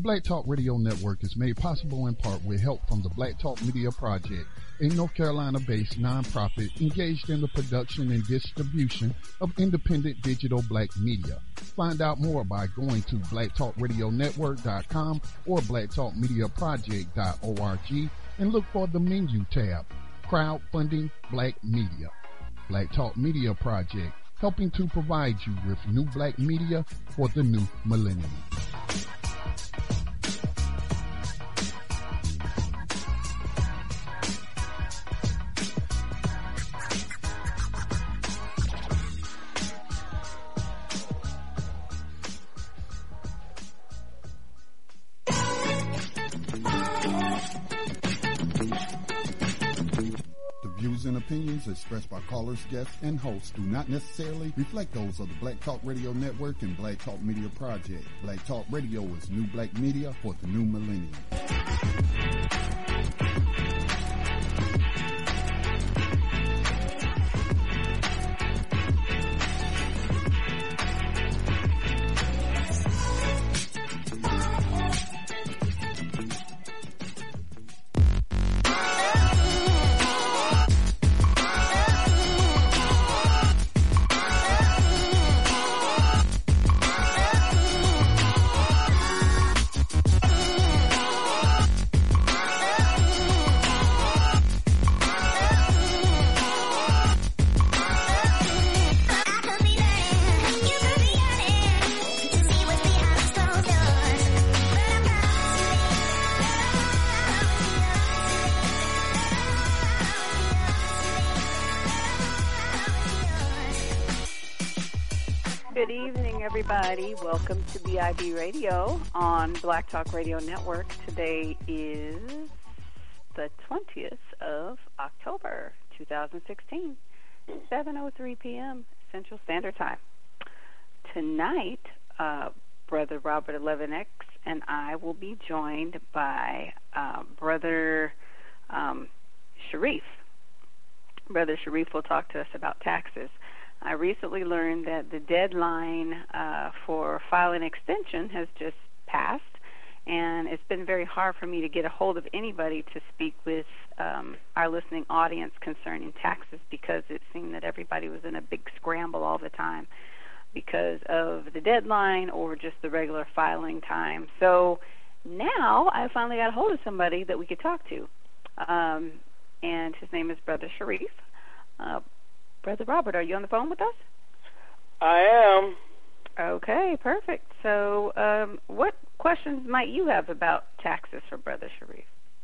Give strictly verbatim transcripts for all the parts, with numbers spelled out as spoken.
Black Talk Radio Network is made possible in part with help from the Black Talk Media Project, a North Carolina-based nonprofit engaged in the production and distribution of independent digital black media. Find out more by going to black talk radio network dot com or black talk media project dot org and look for the menu tab, Crowdfunding Black Media. Black Talk Media Project, helping to provide you with new black media for the new millennium. And opinions expressed by callers, guests, and hosts do not necessarily reflect those of the Black Talk Radio Network and Black Talk Media Project. Black Talk Radio is new black media for the new millennium. Everybody, welcome to B I B Radio on Black Talk Radio Network. Today is the twentieth of October, two thousand sixteen, seven oh three p.m. Central Standard Time. Tonight, uh, Brother Robert eleven X and I will be joined by uh, Brother um, Sharif. Brother Sharif will talk to us about taxes. I recently learned that the deadline uh, for filing extension has just passed, and it's been very hard for me to get a hold of anybody to speak with um, our listening audience concerning taxes, because it seemed that everybody was in a big scramble all the time because of the deadline or just the regular filing time. So now I finally got a hold of somebody that we could talk to, um, and his name is Brother Sharif. Uh, Brother Robert, are you on the phone with us? I am. Okay, perfect. So um, what questions might you have about taxes for Brother Sharif?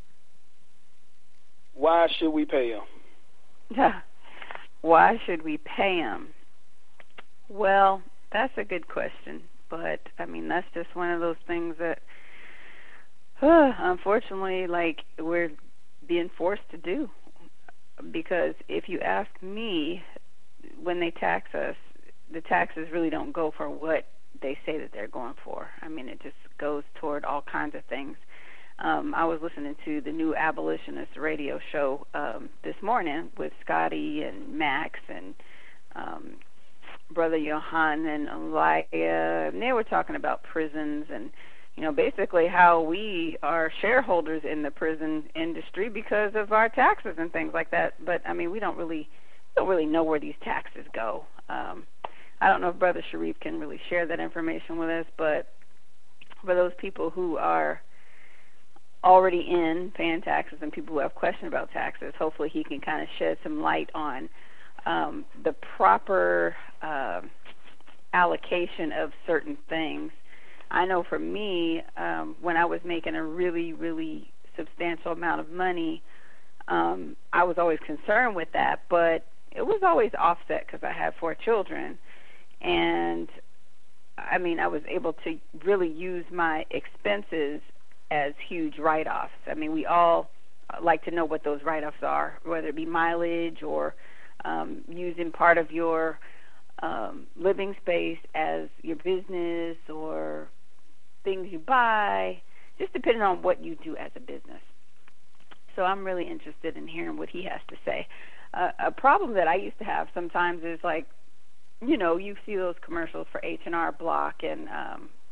Why should we pay them? Why should we pay them? Well, that's a good question. But, I mean, that's just one of those things that, uh, unfortunately, like, we're being forced to do. Because if you ask me, when they tax us, the taxes really don't go for what they say that they're going for. I mean, it just goes toward all kinds of things. Um, I was listening to the new abolitionist radio show um, this morning with Scotty and Max and um, Brother Johan and Elia, and they were talking about prisons and, you know, basically how we are shareholders in the prison industry because of our taxes and things like that. But I mean, we don't really we don't really know where these taxes go. Um, I don't know if Brother Sharif can really share that information with us, but for those people who are already in paying taxes and people who have questions about taxes, hopefully he can kind of shed some light on um, the proper uh, allocation of certain things. I know for me, um, when I was making a really, really substantial amount of money, um, I was always concerned with that, but it was always offset because I had four children. And, I mean, I was able to really use my expenses as huge write-offs. I mean, we all like to know what those write-offs are, whether it be mileage or um, using part of your um, living space as your business or things you buy, just depending on what you do as a business. So I'm really interested in hearing what he has to say. Uh, a problem that I used to have sometimes is like, you know, you see those commercials for H and R Block and um,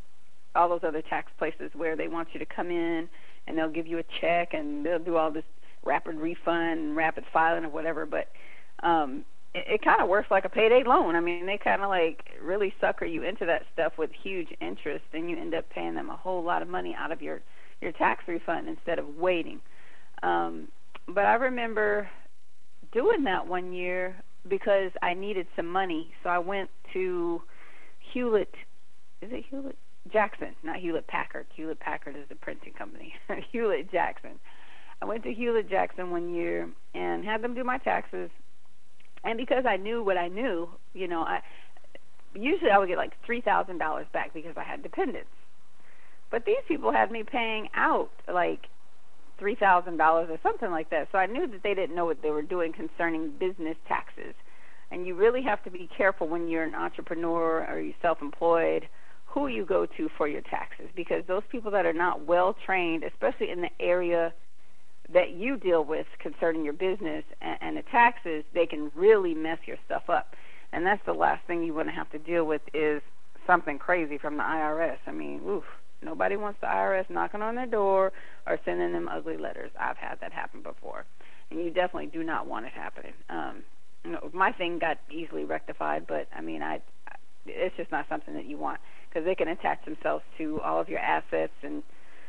all those other tax places where they want you to come in and they'll give you a check and they'll do all this rapid refund and rapid filing or whatever. But um, it, it kind of works like a payday loan. I mean, they kind of like really sucker you into that stuff with huge interest, and you end up paying them a whole lot of money out of your, your tax refund instead of waiting. Um, but I remember doing that one year because I needed some money. So I went to Hewlett, is it Hewlett? Jackson, not Hewlett-Packard. Hewlett-Packard is the printing company. Hewlett-Jackson. I went to Hewlett-Jackson one year and had them do my taxes. And because I knew what I knew, you know, I usually I would get like three thousand dollars back because I had dependents. But these people had me paying out like three thousand dollars or something like that. So I knew that they didn't know what they were doing concerning business taxes. And you really have to be careful when you're an entrepreneur or you're self-employed who you go to for your taxes, because those people that are not well trained, especially in the area that you deal with concerning your business and, and the taxes, they can really mess your stuff up. And that's the last thing you want to have to deal with is something crazy from the I R S. I mean, oof, nobody wants the I R S knocking on their door or sending them ugly letters. I've had that happen before, and you definitely do not want it happening. Um, you know, my thing got easily rectified, but I mean, I, I it's just not something that you want, because they can attach themselves to all of your assets and,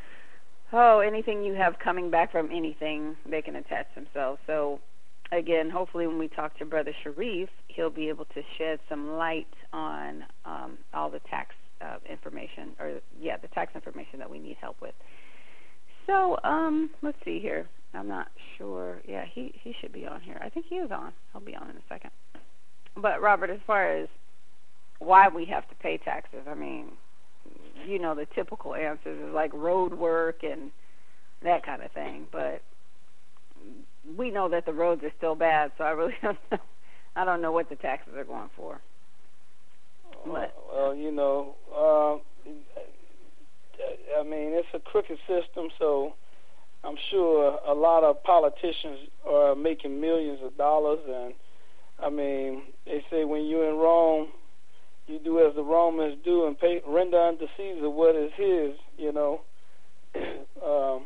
oh, anything you have coming back from anything, they can attach themselves. So, again, hopefully when we talk to Brother Sharif, he'll be able to shed some light on um, all the tax uh, information, or, yeah, the tax information that we need help with. So, um, let's see here. I'm not sure. Yeah, he, he should be on here. I think he is on. He'll be on in a second. But, Robert, as far as why we have to pay taxes, I mean, you know, the typical answers is like road work and that kind of thing. But we know that the roads are still bad, so I really don't know. I don't know what the taxes are going for. But, well, you know, uh, I mean, it's a crooked system, so I'm sure a lot of politicians are making millions of dollars. And, I mean, they say when you're in Rome, you do as the Romans do and pay, render unto Caesar what is his, you know. um,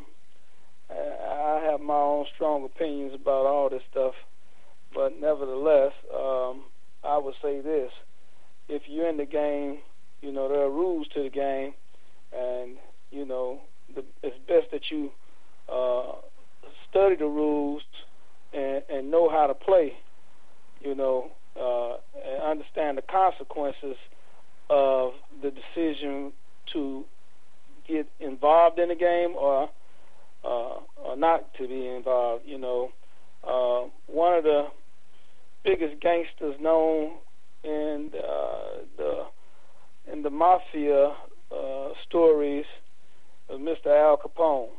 I have my own strong opinions about all this stuff, but nevertheless, um, I would say this. If you're in the game, you know, there are rules to the game, and, you know, the, it's best that you uh, study the rules and, and know how to play, you know, Uh, and understand the consequences of the decision to get involved in the game or uh, or not to be involved. You know, uh, one of the biggest gangsters known in uh, the in the mafia uh, stories was Mister Al Capone.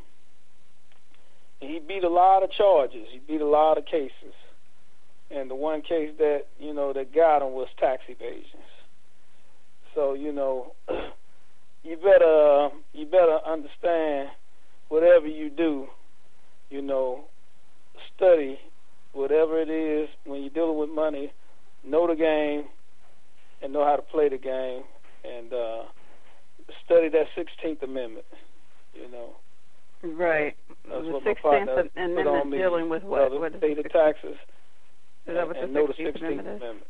And he beat a lot of charges. He beat a lot of cases. And the one case that, you know, that got him was tax evasions. So, you know, you better you better understand whatever you do, you know, study whatever it is when you're dealing with money, know the game and know how to play the game, and uh, study that sixteenth Amendment, you know. Right. That's the what sixteenth my Amendment dealing with what? Well, what is pay the taxes. Is that what and, the and sixteenth Amendment is? Amendment.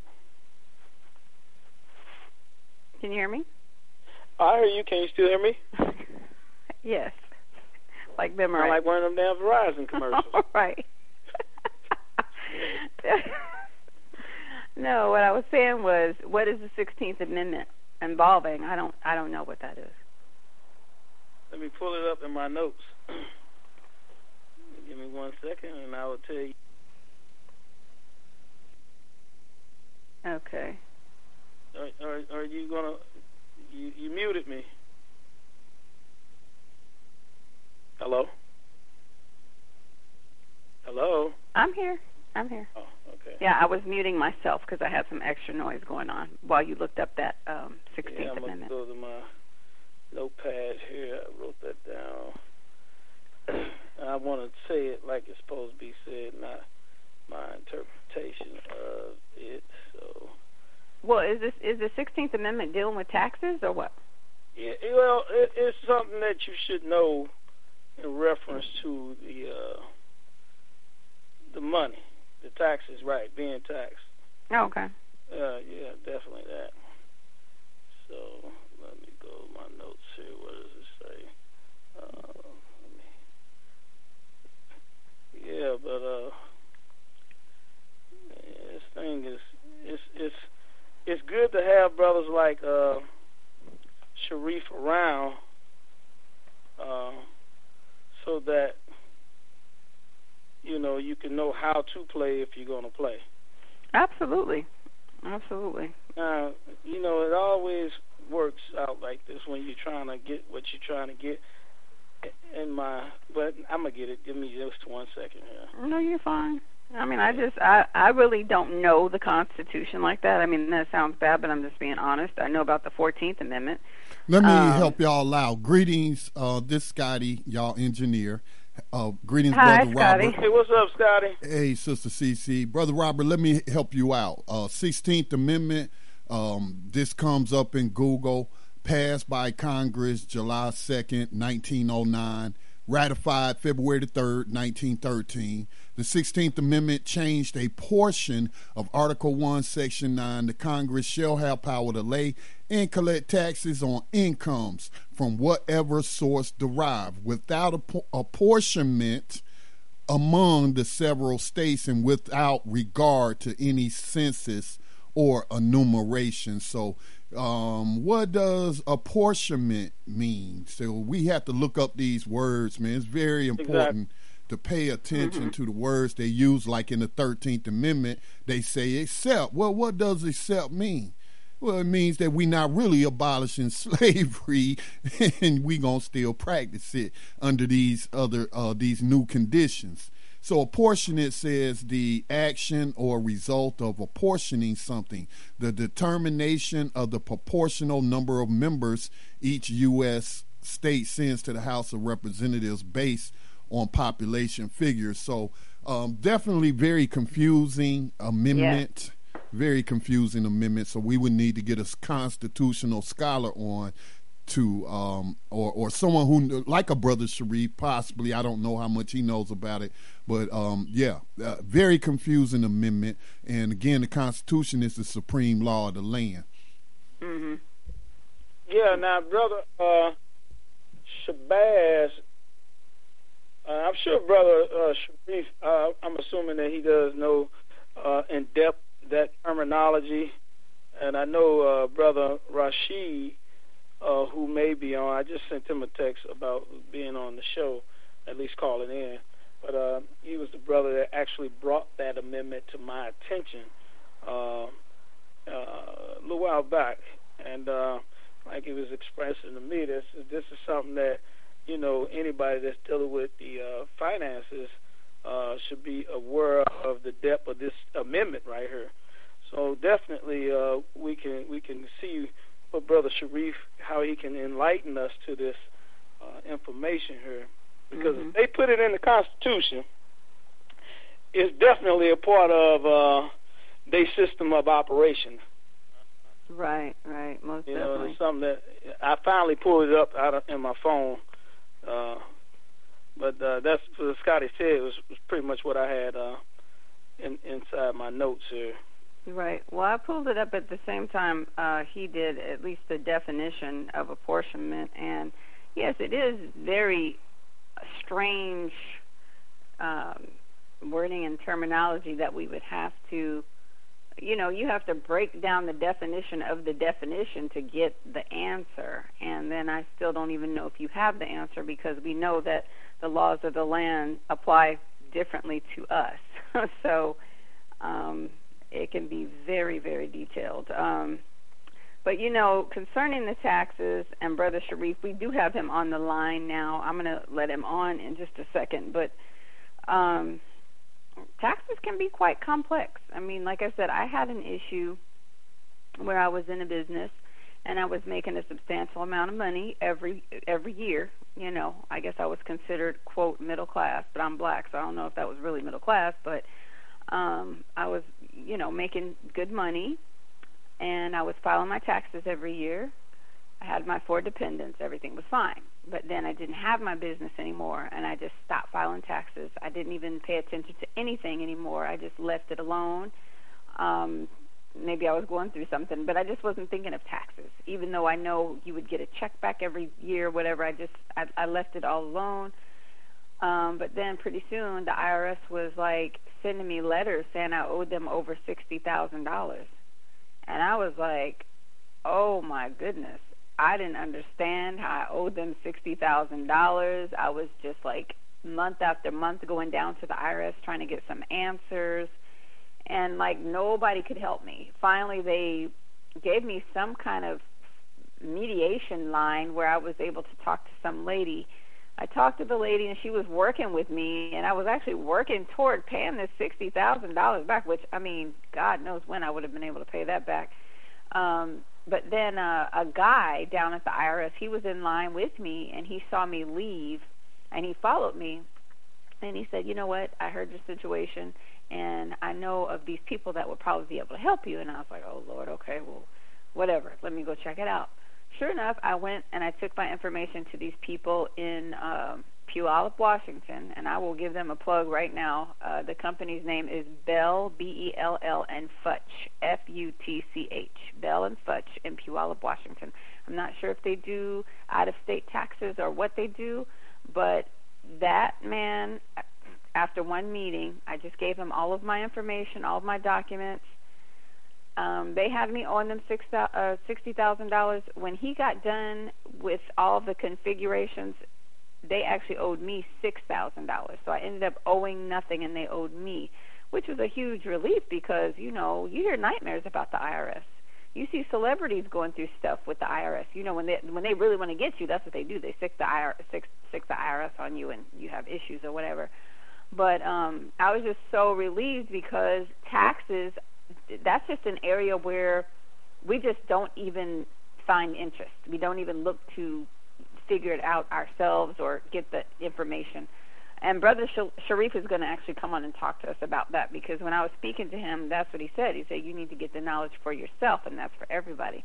Can you hear me? I hear you. Can you still hear me? Yes. Like memorize. I like one of them damn Verizon commercials. Right. No, what I was saying was, what is the sixteenth Amendment involving? I don't, I don't know what that is. Let me pull it up in my notes. Give me one second, and I will tell you. Okay. Are, are, are you gonna? You, you muted me. Hello. Hello. I'm here. I'm here. Oh, okay. Yeah, I was muting myself because I had some extra noise going on while you looked up that um, sixteenth yeah, I'm Amendment. gonna go to my notepad here. I wrote that down. I want to say it like it's supposed to be said, not my interpretation of it. So. Well, is this is the sixteenth Amendment dealing with taxes or what? Yeah, well, it, it's something that you should know in reference to the uh, the money, the taxes, right, being taxed. Oh, okay. Uh, yeah, definitely that. So let me go to my notes here. What does it say? Uh, let me, yeah, but uh, yeah, this thing is it's it's it's good to have brothers like uh, Sharif around, uh, so that you know you can know how to play if you're going to play. Absolutely, absolutely. Now, you know, it always works out like this when you're trying to get what you're trying to get. In my, but I'm gonna get it. Give me just one second here. No, you're fine. I mean, I just, I, I really don't know the Constitution like that. I mean, that sounds bad, but I'm just being honest. I know about the fourteenth Amendment. Let me um, help y'all out. Greetings, uh, this Scotty, y'all engineer. Uh, greetings, Hi, Brother Scotty. Robert. Hey, what's up, Scotty? Hey, Sister C C. Brother Robert, let me help you out. Uh, sixteenth Amendment, um, this comes up in Google, passed by Congress July second, nineteen oh nine, ratified February the third, nineteen thirteen. The sixteenth Amendment changed a portion of Article one, Section nine. The Congress shall have power to lay and collect taxes on incomes from whatever source derived without a apportionment among the several states and without regard to any census or enumeration. So um, what does apportionment mean? So we have to look up these words, man. It's very important. Exactly. To pay attention mm-hmm. to the words they use, like in the thirteenth Amendment, they say accept. Well, what does accept mean? Well, it means that we're not really abolishing slavery, and we're going to still practice it under these other uh, these new conditions. So apportionment says the action or result of apportioning something, the determination of the proportional number of members each U S state sends to the House of Representatives based on population figures. So um, definitely very confusing amendment, yeah. very confusing amendment. So we would need to get a constitutional scholar on to, um, or, or someone who, like a Brother Sharif, possibly. I don't know how much he knows about it. But, um, yeah, uh, very confusing amendment. And, again, the Constitution is the supreme law of the land. Mm-hmm. Yeah, now, Brother uh, Shabazz, Uh, I'm sure Brother uh, Sharif, uh, I'm assuming that he does know uh, in depth that terminology. And I know uh, Brother Rashid, uh, who may be on, I just sent him a text about being on the show, at least calling in. But uh, he was the brother that actually brought that amendment to my attention uh, uh, a little while back. And uh, like he was expressing to me, this, this is something that, you know, anybody that's dealing with the uh, finances uh, should be aware of the depth of this amendment right here. So definitely uh, we can we can see what Brother Sharif, how he can enlighten us to this uh, information here. Because mm-hmm. if they put it in the Constitution, it's definitely a part of uh, their system of operation. Right, right, most you definitely. know, it's something that I finally pulled it up out of, in my phone. Uh, but uh, that's what Scotty said. It was, was pretty much what I had uh, in, inside my notes here. Right. Well, I pulled it up at the same time uh, he did, at least the definition of apportionment. And, yes, it is very strange um, wording and terminology that we would have to, you know, you have to break down the definition of the definition to get the answer. And then I still don't even know if you have the answer, because we know that the laws of the land apply differently to us. so um, it can be very, very detailed. Um, but, you know, concerning the taxes, and Brother Sharif, we do have him on the line now. I'm going to let him on in just a second. But um, taxes can be quite complex. I mean, like I said, I had an issue where I was in a business and I was making a substantial amount of money every every year. You know, I guess I was considered, quote, middle class, but I'm black, so I don't know if that was really middle class, but um, I was, you know, making good money, and I was filing my taxes every year, I had my four dependents. Everything was fine. But then I didn't have my business anymore, and I just stopped filing taxes. I didn't even pay attention to anything anymore. I just left it alone. Um, maybe I was going through something, but I just wasn't thinking of taxes. Even though I know you would get a check back every year, whatever, I just I, I left it all alone. Um, but then pretty soon the I R S was like sending me letters saying I owed them over sixty thousand dollars. And I was like, oh my goodness. I didn't understand how I owed them sixty thousand dollars. I was just like month after month going down to the I R S trying to get some answers. And like nobody could help me. Finally, they gave me some kind of mediation line where I was able to talk to some lady. I talked to the lady, and she was working with me, and I was actually working toward paying this sixty thousand dollars back, which, I mean, God knows when I would have been able to pay that back. Um, but then uh, a guy down at the I R S, he was in line with me, and he saw me leave, and he followed me, and he said, you know what, I heard your situation, and I know of these people that would probably be able to help you. And I was like, oh, Lord, okay, well, whatever, let me go check it out. Sure enough, I went and I took my information to these people in um, Puyallup, Washington, and I will give them a plug right now. Uh, the company's name is Bell, B E L L, and Futch, F U T C H, Bell and Futch in Puyallup, Washington. I'm not sure if they do out-of-state taxes or what they do, but that man, after one meeting, I just gave him all of my information, all of my documents. Um, they had me owing them six, uh, sixty thousand dollars. When he got done with all the configurations, they actually owed me six thousand dollars. So I ended up owing nothing, and they owed me, which was a huge relief because, you know, you hear nightmares about the I R S. You see celebrities going through stuff with the I R S. You know, when they when they really want to get you, that's what they do. They stick the I R S, stick, stick the I R S on you, and you have issues or whatever. But um, I was just so relieved because taxes, that's just an area where we just don't even find interest. We don't even look to figure it out ourselves or get the information. And Brother Sharif is going to actually come on and talk to us about that, because when I was speaking to him, that's what he said. He said, you need to get the knowledge for yourself, and that's for everybody.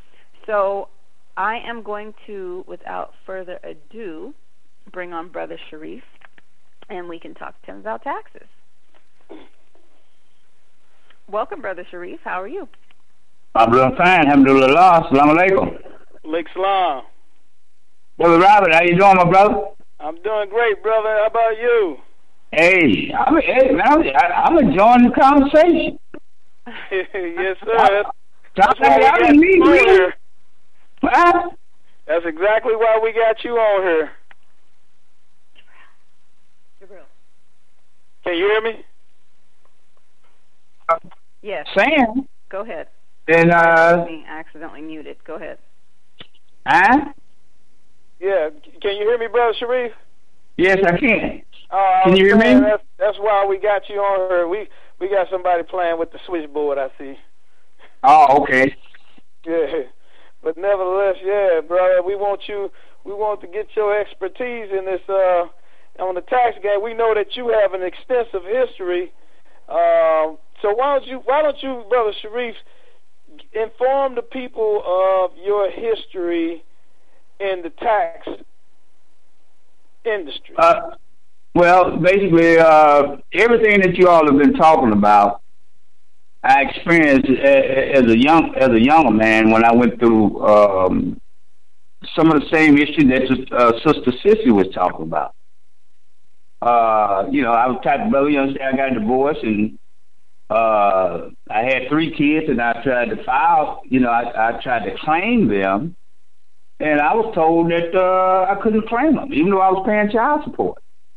So I am going to, without further ado, bring on Brother Sharif, and we can talk to him about taxes. Welcome, Brother Sharif. How are you? I'm doing fine. Alhamdulillah. Assalamu alaikum. Alaikum salam. Brother Robert, how you doing, my brother? I'm doing great, brother. How about you? Hey, I'm, hey, man, I'm enjoying the conversation. Yes, sir. That's, that's why I didn't need you here. What? That's exactly why we got you on here. Can you hear me? Yes. Sam. Go ahead. And uh, I accidentally muted. Go ahead. Huh? Yeah. Can you hear me, Brother Sharif? Yes, I can. Uh, can you hear me? That's, that's why we got you on here. We we got somebody playing with the switchboard, I see. Oh, okay. Yeah. But nevertheless, yeah, brother, we want you. We want to get your expertise in this uh, on the tax game. We know that you have an extensive history. Um, so why don't you, why don't you, Brother Sharif, inform the people of your history in the tax industry? Uh, well, basically, uh, everything that you all have been talking about, I experienced as a young as a younger man when I went through um, some of the same issues that uh, Sister Sissy was talking about. Uh, you know, I was type of brother, you understand, I got a divorce, and uh, I had three kids, and I tried to file, you know, I, I tried to claim them, and I was told that uh, I couldn't claim them, even though I was paying child support.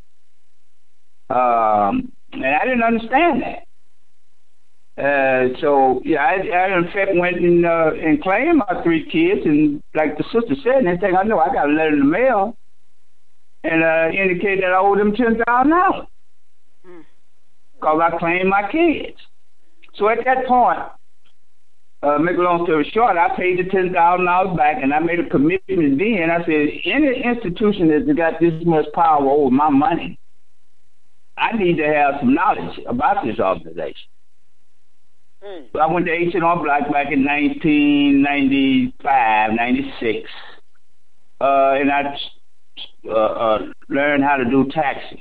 Um, and I didn't understand that. Uh, so, yeah, I, I in fact went and, uh, and claimed my three kids, and like the sister said, next thing I know, I got a letter in the mail, and uh, indicate that I owe them ten thousand dollars because I claimed my kids. So at that point, uh, make a long story short, I paid the ten thousand dollars back, and I made a commitment then. I said, any institution that's got this much power over my money, I need to have some knowledge about this organization. Mm. I went to H and R Block back in nineteen ninety-five, ninety-six, uh, and I uh, uh, learned how to do taxes.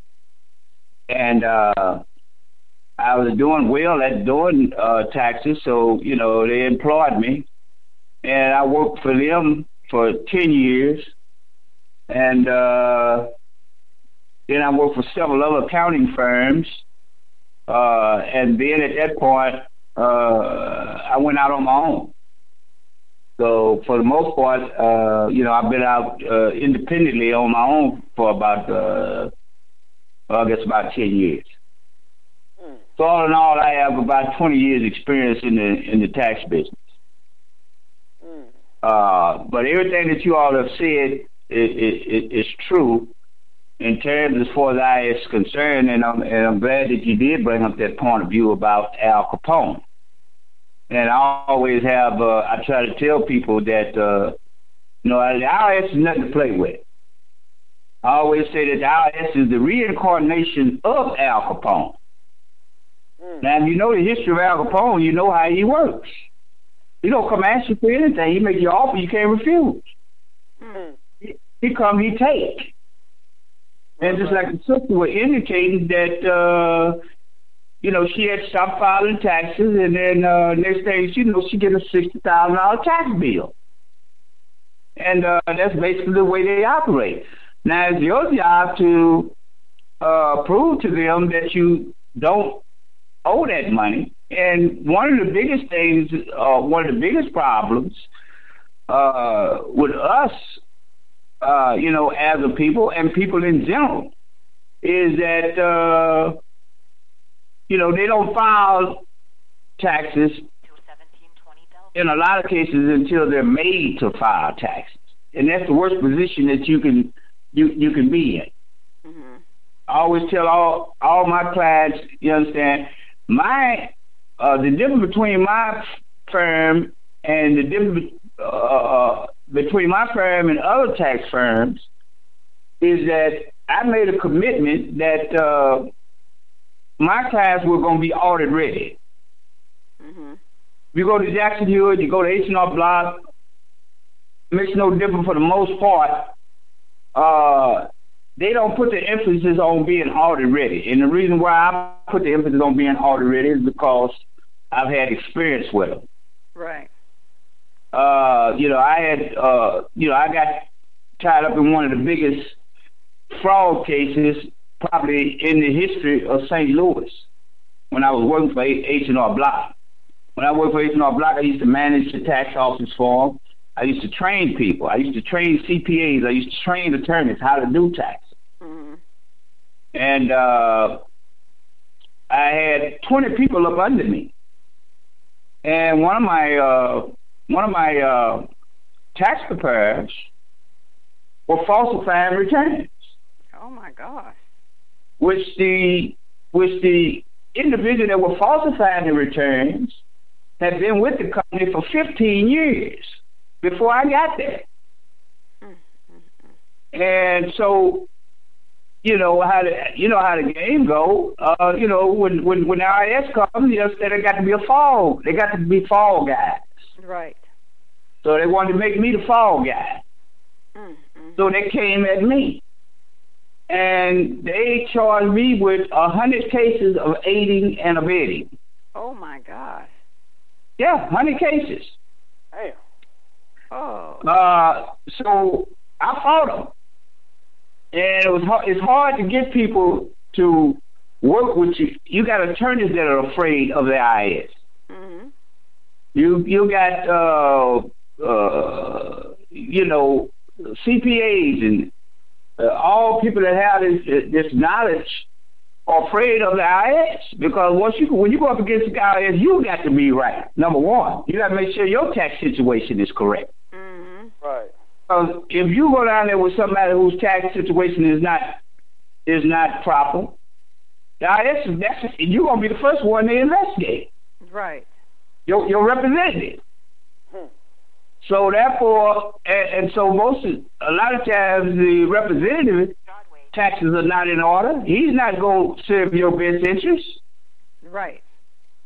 And uh, I was doing well at doing uh, taxes, so, you know, they employed me. And I worked for them for ten years. And uh, then I worked for several other accounting firms. Uh, and then at that point, uh, I went out on my own. So for the most part, uh, you know, I've been out uh, independently on my own for about, uh, I guess, about ten years. Mm. So all in all, I have about twenty years experience in the in the tax business. Mm. Uh, but everything that you all have said is, is, is true in terms as far as I is concerned, and I'm, and I'm glad that you did bring up that point of view about Al Capone. And I always have, uh, I try to tell people that, uh, you know, the I R S is nothing to play with. I always say that the I R S is the reincarnation of Al Capone. Mm. Now, if you know the history of Al Capone, you know how he works. He don't come ask you for anything. He make you offer you can't refuse. Mm. He, he come, he take. And just like the sister was indicating that, uh, you know, she had stopped filing taxes, and then uh, next thing you know, she get a sixty thousand dollar tax bill. And uh, that's basically the way they operate. Now, it's your job to uh, prove to them that you don't owe that money. And one of the biggest things, uh, one of the biggest problems uh, with us, Uh, you know, as a people and people in general, is that, uh, you know, they don't file taxes in a lot of cases until they're made to file taxes. And that's the worst position that you can you, you can be in. Mm-hmm. I always tell all, all my clients, you understand, my uh, the difference between my firm and the difference uh, between my firm and other tax firms is that I made a commitment that uh, my clients were going to be audit ready. Mm-hmm. You go to Jackson Hewitt, you go to H and R Block, makes no difference for the most part. Uh, they don't put the emphasis on being audit ready. And the reason why I put the emphasis on being audit ready is because I've had experience with them. Right. Uh, you know, I had, uh, you know, I got tied up in one of the biggest fraud cases probably in the history of Saint Louis when I was working for H and R Block. When I worked for H and R Block, I used to manage the tax office for them. I used to train people. I used to train C P As. I used to train attorneys how to do tax. Mm-hmm. And uh, I had twenty people up under me. And one of my uh, one of my uh, tax preparers were falsifying returns. Oh my gosh! Which the which the individual that were falsifying the returns had been with the company for fifteen years before I got there. Mm-hmm. And so, you know how the you know how the game go. Uh, you know when when when the I R S comes, you know they got to be a fall. They got to be fall guys. Right. So they wanted to make me the fall guy. Mm-hmm. So they came at me. And they charged me with a hundred cases of aiding and abetting. Oh my gosh. Yeah, hundred cases. Damn. Oh. Uh, so I fought them. And it was hard, it's hard to get people to work with you. You got attorneys that are afraid of the I R S. Mm-hmm. You you got uh, uh, you know C P As and uh, all people that have this this knowledge are afraid of the I R S because once you when you go up against the I R S, you got to be right. Number one, you got to make sure your tax situation is correct. Mm-hmm. Right. Because if you go down there with somebody whose tax situation is not is not proper, the I R S is that's you're gonna be the first one to investigate. Right. Your your representative. Hmm. So therefore, and, and so most of, a lot of times the representative taxes are not in order. He's not going to serve your best interest. Right.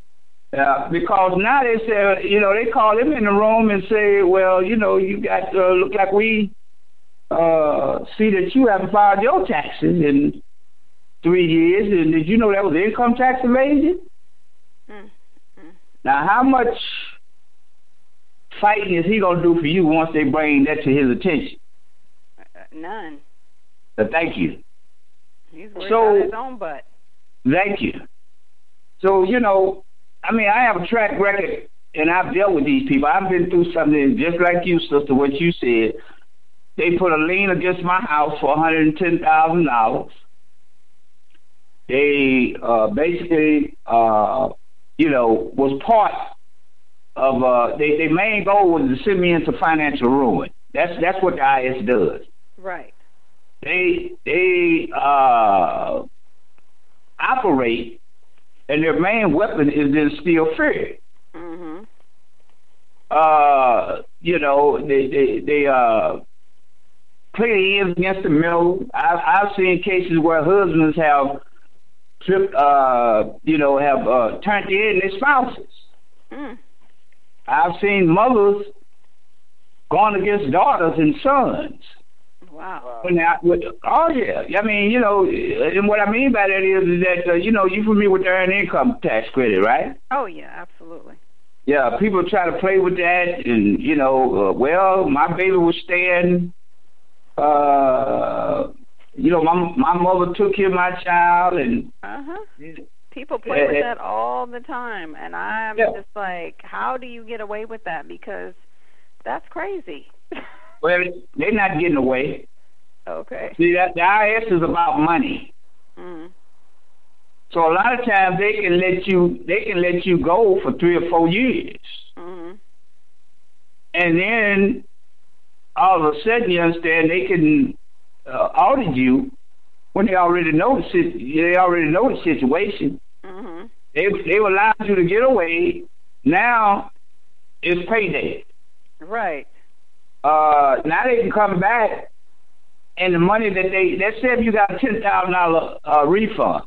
Uh, because now they say, you know, they call him in the room and say, well, you know, you got uh, look like we uh, see that you haven't filed your taxes in three years, and did you know that was income tax evasion? Mm. Mm. Now, how much fighting is he gonna do for you once they bring that to his attention? Uh, none. Uh, thank you. He's worried so, about his own butt. Thank you. So, you know, I mean, I have a track record, and I've dealt with these people. I've been through something just like you, sister, what you said. They put a lien against my house for one hundred ten thousand dollars. They uh, basically, uh, you know, was part of, uh, they, their main goal was to send me into financial ruin. That's that's what the I S does. Right. They, they uh, operate, and their main weapon is to instill fear. Mm-hmm. Uh, you know, they they they uh play the ends against the middle. I've I've seen cases where husbands have tripped, uh, you know, have uh, turned in their spouses. Mm. I've seen mothers gone against daughters and sons. Wow. When I, with, oh yeah, I mean, you know, and what I mean by that is, is that uh, you know, you familiar with the earned income tax credit, right? Oh yeah, absolutely. Yeah, people try to play with that, and you know, uh, well, my baby was staying. Uh, you know, my my mother took care of my child, and uh huh. People play uh, with that all the time, and I'm yeah. just like, how do you get away with that? Because that's crazy. Well, they're not getting away. Okay. See, that the I R S is about money. Mm. So a lot of times they can let you they can let you go for three or four years, mm-hmm. and then all of a sudden you understand they can uh, audit you when they already know the they already know the situation. Mm-hmm. They they allowed you to get away. Now it's payday. Right. Uh, now they can come back, and the money that they let's say if you got a ten thousand dollar uh, refund.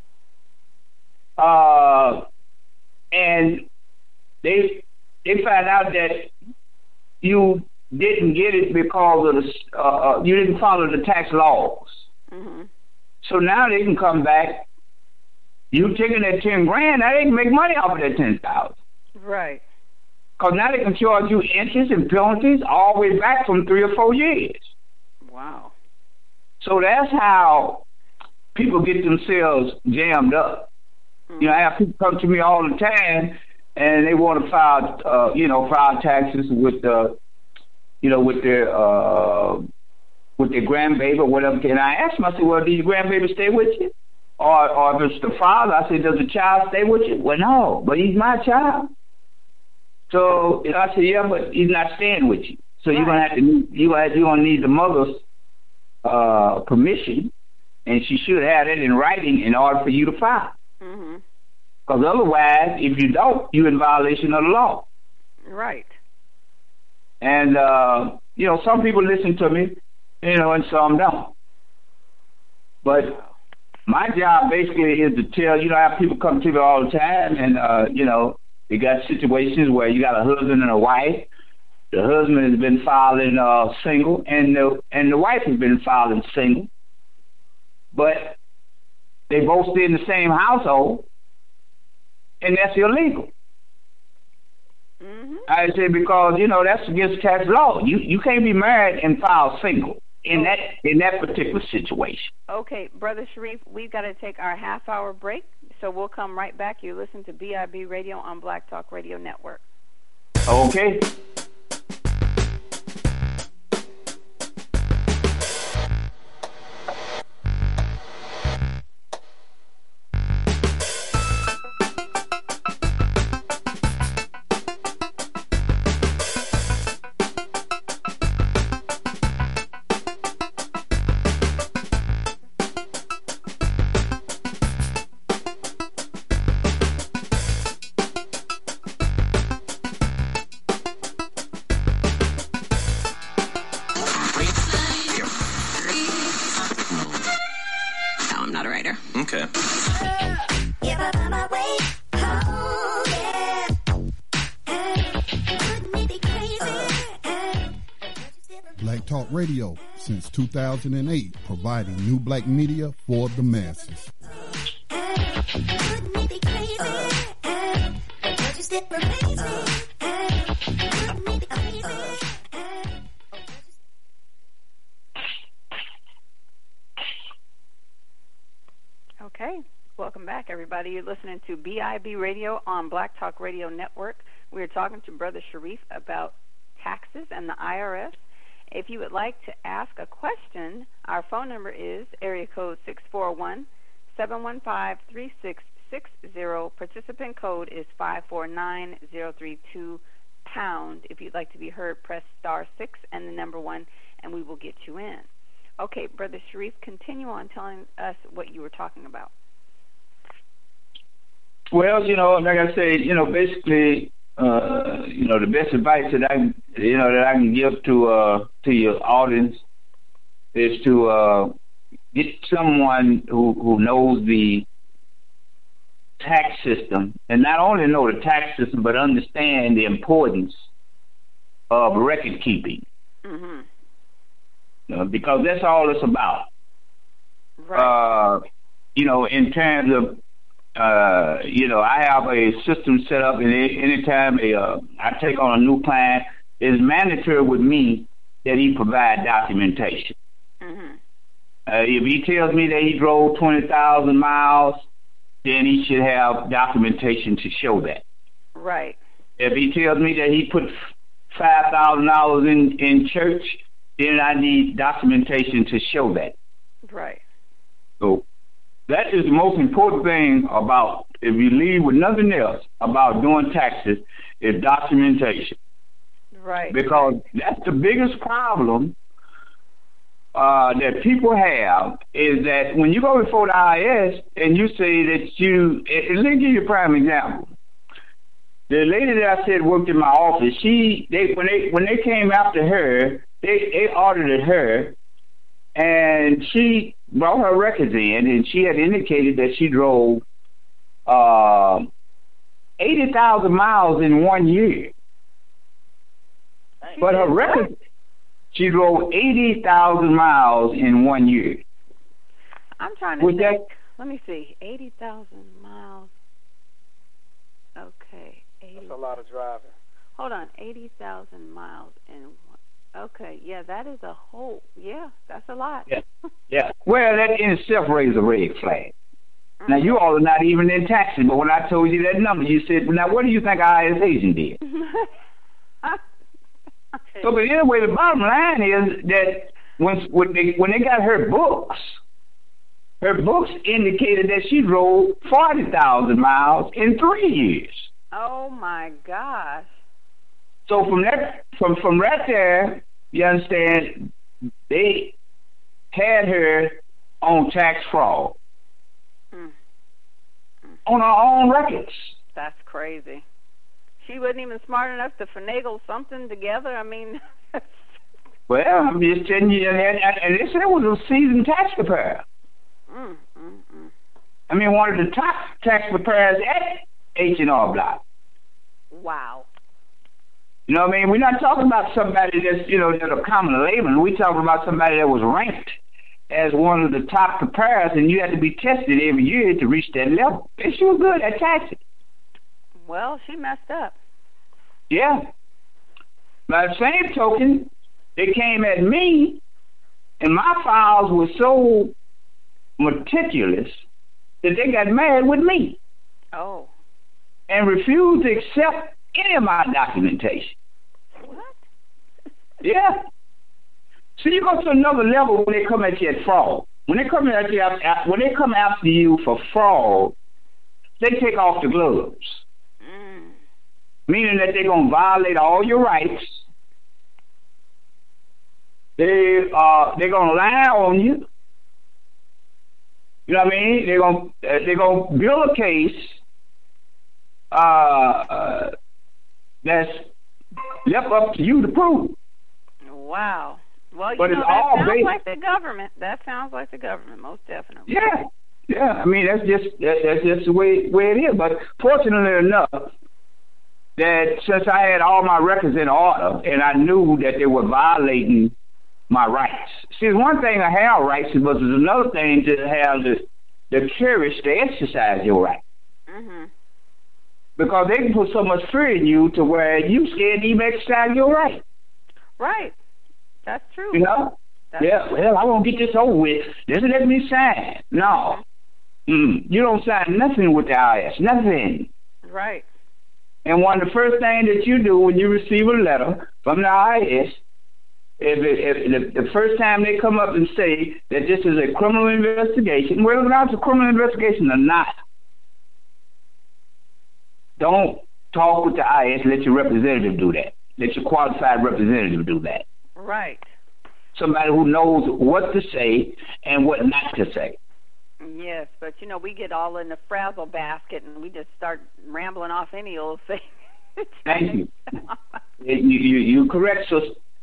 Uh, and they they found out that you didn't get it because of the uh, you didn't follow the tax laws. Mm-hmm. So now they can come back. You taking that ten grand, now they can make money off of that ten thousand. Right. Because now they can charge you interest and penalties all the way back from three or four years. Wow. So that's how people get themselves jammed up. Mm-hmm. You know, I have people come to me all the time, and they want to file, uh, you know, file taxes with the, you know, with their, uh, with their grandbaby or whatever. And I ask them, I said, well, do your grandbaby stay with you? Or, or if it's the father, I said, does the child stay with you? Well, no, but he's my child. So you know, I said, yeah, but he's not staying with you. So right. you're gonna have to, you gonna you're gonna need the mother's uh, permission, and she should have it in writing in order for you to file. Mm-hmm. Because otherwise, if you don't, you're in violation of the law. Right. And, uh, you know, some people listen to me, you know, and some don't. But my job basically is to tell, you know, how people come to me all the time, and, uh, you know, you got situations where you got a husband and a wife. The husband has been filing uh, single, and the, and the wife has been filing single. But they both stay in the same household, and that's illegal. Mm-hmm. I say because you know that's against tax law. You you can't be married and file single in that in that particular situation. Okay, Brother Sharif, we've got to take our half hour break, so we'll come right back. You listen to B I B Radio on Black Talk Radio Network. Okay. Talk Radio since two thousand eight, providing new black media for the masses. Okay, welcome back, everybody. You're listening to B I B Radio on Black Talk Radio Network. We're talking to Brother Sharif about taxes and the I R S. If you would like to ask a question, our phone number is area code six four one, seven one five, three six six zero. Participant code is five four nine zero three two pound. If you'd like to be heard, press star six and the number one, and we will get you in. Okay, Brother Sharif, continue on telling us what you were talking about. Well, you know, like I said, you know, basically, uh, you know, the best advice that I, you know, that I can give to uh, to your audience is to uh, get someone who, who knows the tax system, and not only know the tax system, but understand the importance of record keeping. Mm-hmm. You know, because that's all it's about. Right. Uh, you know, in terms of, uh, you know, I have a system set up, and anytime a, uh, I take on a new client, it's mandatory with me that he provide documentation. Mm-hmm. Uh, if he tells me that he drove twenty thousand miles, then he should have documentation to show that. Right. If he tells me that he put five thousand dollars in, in church, then I need documentation to show that. Right. So that is the most important thing about, if you leave with nothing else about doing taxes, is documentation. Right. Because that's the biggest problem uh, that people have, is that when you go before the I R S and you say that you, and let me give you a prime example. The lady that I said worked in my office, she, they when they when they came after her, They, they audited her, and she brought her records in, and she had indicated that she drove uh, eighty thousand miles in one year. But her record, she drove eighty thousand miles in one year. I'm trying to Was think. That, Let me see. eighty thousand miles. Okay. eighty That's a lot of driving. Hold on. eighty thousand miles in one. Okay, yeah, that is a whole, yeah, that's a lot. Yeah, yeah. Well, that in itself raises a red flag. Mm-hmm. Now, you all are not even in taxes, but when I told you that number, you said, well, now, what do you think our I R S agent did? So, but anyway, the bottom line is that when, when, they, when they got her books, her books indicated that she drove forty thousand miles in three years. Oh, my gosh. So from that, from from right there, you understand, they had her on tax fraud mm. Mm. on her own records. That's crazy. She wasn't even smart enough to finagle something together. I mean, well, I'm just telling you, and, and this was a seasoned tax preparer. Mm, mm, mm. I mean, one of the top tax preparers at H and R Block. Wow. You know what I mean? We're not talking about somebody that's, you know, that's a common layman. We're talking about somebody that was ranked as one of the top preparers, and you had to be tested every year to reach that level. And she was good at taxing. Well, she messed up. Yeah. By the same token, they came at me, and my files were so meticulous that they got mad with me. Oh. And refused to accept any of my documentation. What? Yeah. So you go to another level when they come at you at fraud. When they come at you, when they come after you for fraud, they take off the gloves, mm. meaning that they're gonna violate all your rights. They uh they're gonna lie on you. You know what I mean? They're gonna uh, they're gonna build a case uh, uh that's left up to you to prove. Wow. Well, you but know, it's that all sounds based, like the government. That sounds like the government, most definitely. Yeah, yeah. I mean, that's just that, that's just the way way it is. But fortunately enough, that since I had all my records in order and I knew that they were violating my rights. See, it's one thing to have rights, but there's another thing to have the, the courage to exercise your right. Mm-hmm. Because they can put so much fear in you to where you scared to even exercise your right. Right. That's true. You know? That's yeah, true. well, I won't get this over with. Doesn't let me sign. No. Mm, you don't sign nothing with the I R S. Nothing. Right. And one of the first things that you do when you receive a letter from the I R S, if, it, if the, the first time they come up and say that this is a criminal investigation, whether or not it's a criminal investigation or not, don't talk with the I R S. Let your representative do that. Let your qualified representative do that. Right. Somebody who knows what to say and what not to say. Yes, but you know, we get all in the frazzle basket and we just start rambling off any old thing. Thank you. you. You you correct. So,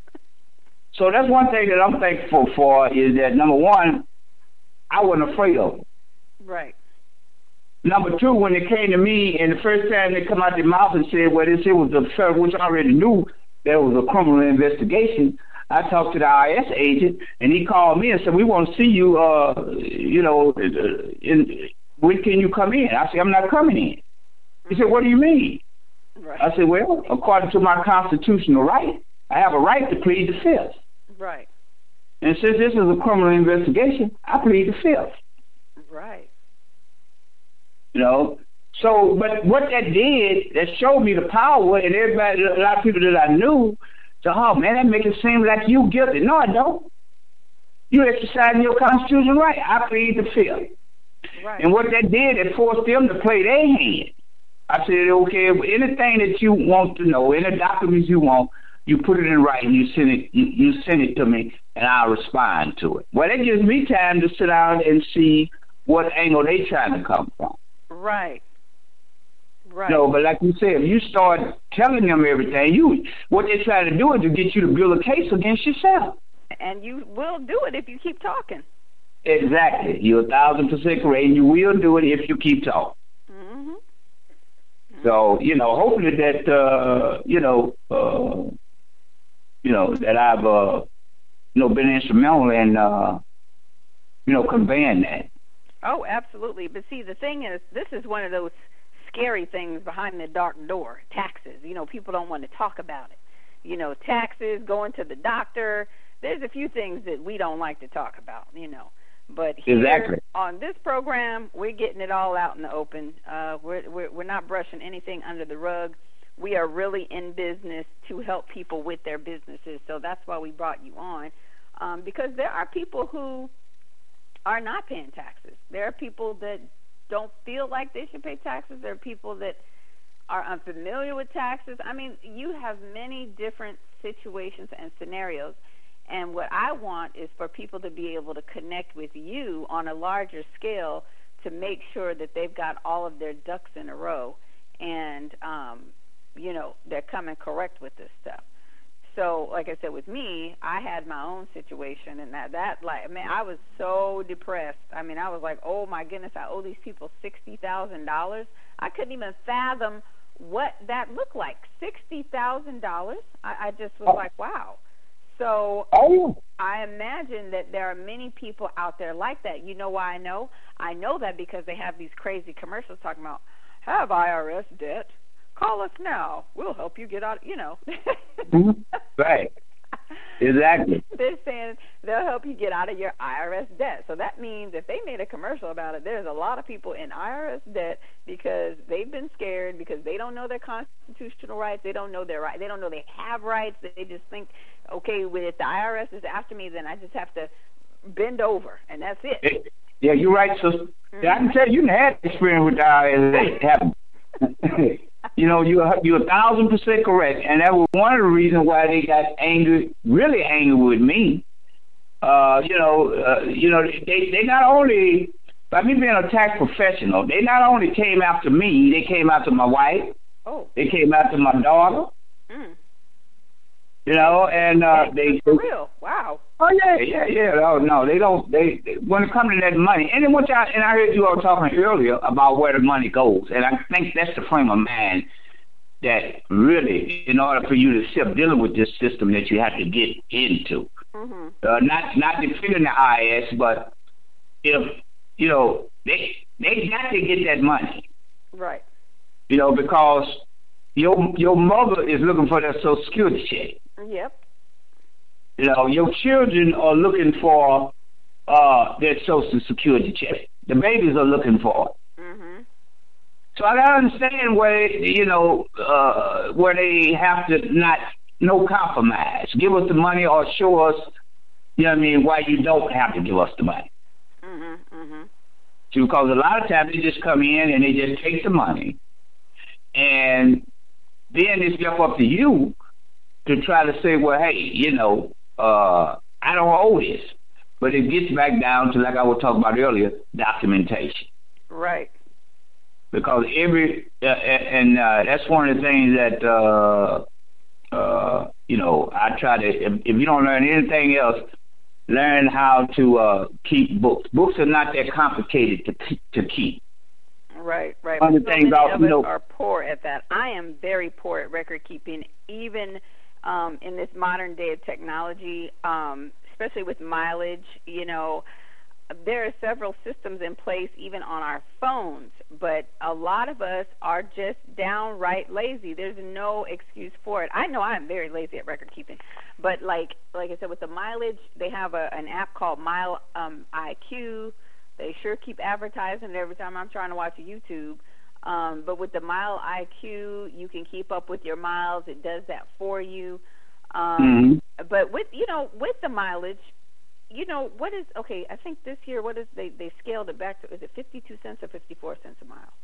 so that's one thing that I'm thankful for is that number one, I wasn't afraid of it. Right. Number two, when it came to me, and the first time they come out their mouth and said, well, this it was a federal, which I already knew there was a criminal investigation, I talked to the I R S agent, and he called me and said, we want to see you, uh, you know, in, when can you come in? I said, I'm not coming in. He said, what do you mean? Right. I said, well, according to my constitutional right, I have a right to plead the fifth. Right. And since this is a criminal investigation, I plead the fifth. Right. You know, so, but what that did, that showed me the power, and everybody, a lot of people that I knew, said, oh, man, that makes it seem like you guilty. No, I don't. You exercising your constitutional right. I plead the fifth. Right. And what that did, it forced them to play their hand. I said, okay, anything that you want to know, any documents you want, you put it in writing, you send it, you, you send it to me, and I'll respond to it. Well, that gives me time to sit down and see what angle they trying to come from. Right. Right. No, but like you said, if you start telling them everything, you what they're trying to do is to get you to build a case against yourself. And you will do it if you keep talking. Exactly. You're a thousand percent correct, and you will do it if you keep talking. Mm-hmm. Mm-hmm. So, you know, hopefully that, uh, you know, uh, you know, that I've, uh, you know, been instrumental in, uh, you know, conveying that. Oh, absolutely. But see, the thing is, this is one of those scary things behind the dark door, taxes. You know, people don't want to talk about it. You know, taxes, going to the doctor. There's a few things that we don't like to talk about, you know. But here exactly. on this program, we're getting it all out in the open. Uh, we're, we're we're not brushing anything under the rug. We are really in business to help people with their businesses. So that's why we brought you on, um, because there are people who are not paying taxes. There are people that don't feel like they should pay taxes. There are people that are unfamiliar with taxes. I mean, you have many different situations and scenarios. And what I want is for people to be able to connect with you on a larger scale to make sure that they've got all of their ducks in a row and, um, you know, they're coming correct with this stuff. So, like I said, with me, I had my own situation, and that, that like, man, I was so depressed. I mean, I was like, oh, my goodness, I owe these people sixty thousand dollars. I couldn't even fathom what that looked like, sixty thousand dollars. I, I just was like, wow. So oh. I imagine that there are many people out there like that. You know why I know? I know that because they have these crazy commercials talking about, have I R S debt? Call us now. We'll help you get out, you know. Mm-hmm. Right. Exactly. They're saying they'll help you get out of your I R S debt. So that means if they made a commercial about it, there's a lot of people in I R S debt because they've been scared, because they don't know their constitutional rights. They don't know their right. They don't know they have rights. They just think, okay, well, if the I R S is after me, then I just have to bend over, and that's it. Yeah, you're right, sister. Mm-hmm. Yeah, I can tell you, you had experience with the I R S happen. You know, you're, you're a thousand percent correct. And that was one of the reasons why they got angry, really angry with me. Uh, you know, uh, you know, they, they not only, by me being a tax professional, they not only came after me, they came after my wife. Oh. They came after my daughter. Mm. You know, and uh, they. For real? Wow. Oh yeah, yeah, yeah. Oh no, they don't. They, they when it comes to that money, and then what y'all, and I heard you all talking earlier about where the money goes, and I think that's the frame of mind that really, in order for you to sit dealing with this system, that you have to get into. Mm-hmm. Uh, not not defending the I R S, but if you know they they got to get that money, right? You know, because your your mother is looking for that Social Security check. Yep. You know, your children are looking for uh, their Social Security check. The babies are looking for it. Mm-hmm. So I gotta understand where you know uh, where they have to not no compromise. Give us the money or show us, you know what I mean, why you don't have to give us the money. Mm-hmm. Mm-hmm. Because a lot of times they just come in and they just take the money, and then it's left up to you to try to say, well, hey, you know, uh, I don't owe this. But it gets back down to, like I was talking about earlier, documentation. Right. Because every, uh, and uh, that's one of the things that, uh, uh, you know, I try to, if, if you don't learn anything else, learn how to uh, keep books. Books are not that complicated to to keep. Right, right. One of the so things many I, of you us know, are poor at that. I am very poor at record keeping, even um, in this modern day of technology, um, especially with mileage. You know, there are several systems in place even on our phones, but a lot of us are just downright lazy. There's no excuse for it. I know I'm very lazy at record keeping, but like like I said, with the mileage, they have a, an app called Mile um, I Q. They sure keep advertising it every time I'm trying to watch a YouTube. Um, but with the Mile I Q, you can keep up with your miles. It does that for you. Um, mm-hmm. But with you know with the mileage, you know, what is, okay, I think this year, what is, they, they scaled it back to, is it fifty-two cents or fifty-four cents a mile?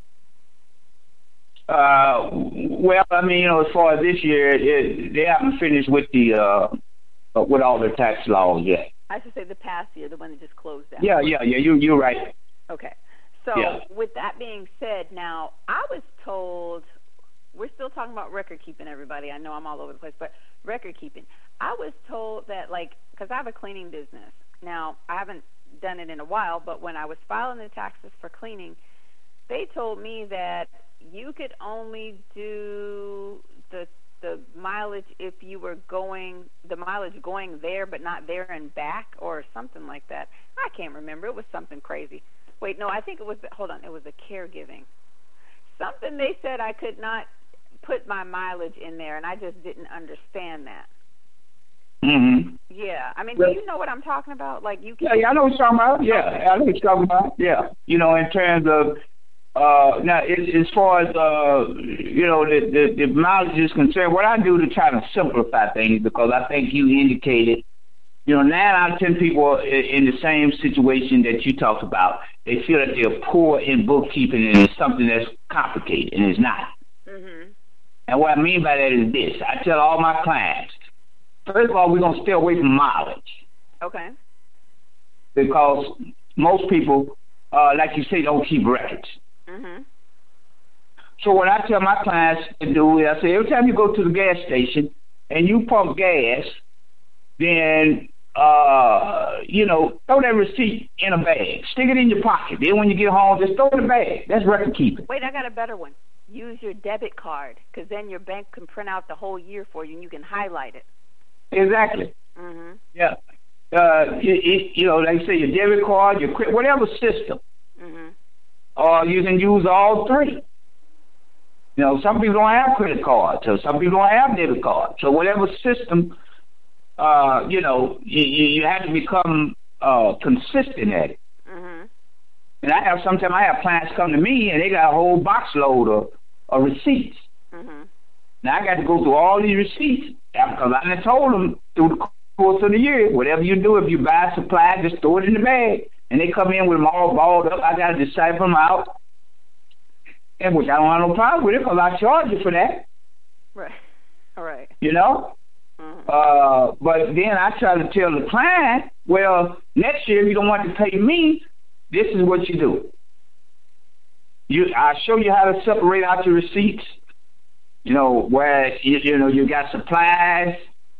Uh, well, I mean, you know, as far as this year, it, they haven't finished with the, uh, with all the tax laws yet. I should say the past year, the one that just closed down. Yeah, yeah, yeah, you, you're right. Okay. So, yeah. With that being said, now, I was told, we're still talking about record keeping, everybody. I know I'm all over the place, but record keeping. I was told that, like, because I have a cleaning business. Now, I haven't done it in a while, but when I was filing the taxes for cleaning, they told me that you could only do the the mileage if you were going, the mileage going there but not there and back or something like that. I can't remember. It was something crazy. Wait, no, I think it was, hold on, it was the caregiving. Something they said I could not put my mileage in there, and I just didn't understand that. Mm-hmm. Yeah, I mean, well, do you know what I'm talking about? Like you. Can... Yeah, yeah, I know what you're talking about. Yeah, okay. I know what you're talking about. Yeah, you know, in terms of uh, now, it, as far as uh, you know, the, the the mileage is concerned, what I do to try to simplify things, because I think you indicated, you know, nine out of ten people are in the same situation that you talked about. They feel that they're poor in bookkeeping and it's something that's complicated, and it's not. Mm-hmm. And what I mean by that is this: I tell all my clients, first of all, we're going to stay away from mileage. Okay. Because most people, uh, like you say, don't keep records. Mm-hmm. So what I tell my clients to do is I say, every time you go to the gas station and you pump gas, then, uh, you know, throw that receipt in a bag. Stick it in your pocket. Then when you get home, just throw it in the bag. That's record keeping. Wait, I got a better one. Use your debit card, because then your bank can print out the whole year for you and you can highlight it. Exactly. Mm-hmm. Yeah. Uh, you, you know, like you say, your debit card, your credit, whatever system. Mm-hmm. Or you can use all three. You know, some people don't have credit cards, so some people don't have debit cards. So whatever system, uh, you know, you, you have to become uh, consistent at it. Mm-hmm. And I have sometimes I have clients come to me and they got a whole box load of, of receipts. Mm-hmm. Now I got to go through all these receipts because I done told them through the course of the year, whatever you do, if you buy supplies, just throw it in the bag. And they come in with them all balled up. I got to decipher them out, and which I don't have no problem with it because I charge you for that. Right. All right. You know? Mm-hmm. Uh, but then I try to tell the client, well, next year if you don't want to pay me, this is what you do. You, I'll show you how to separate out your receipts. You know, where, you, you know, you got supplies,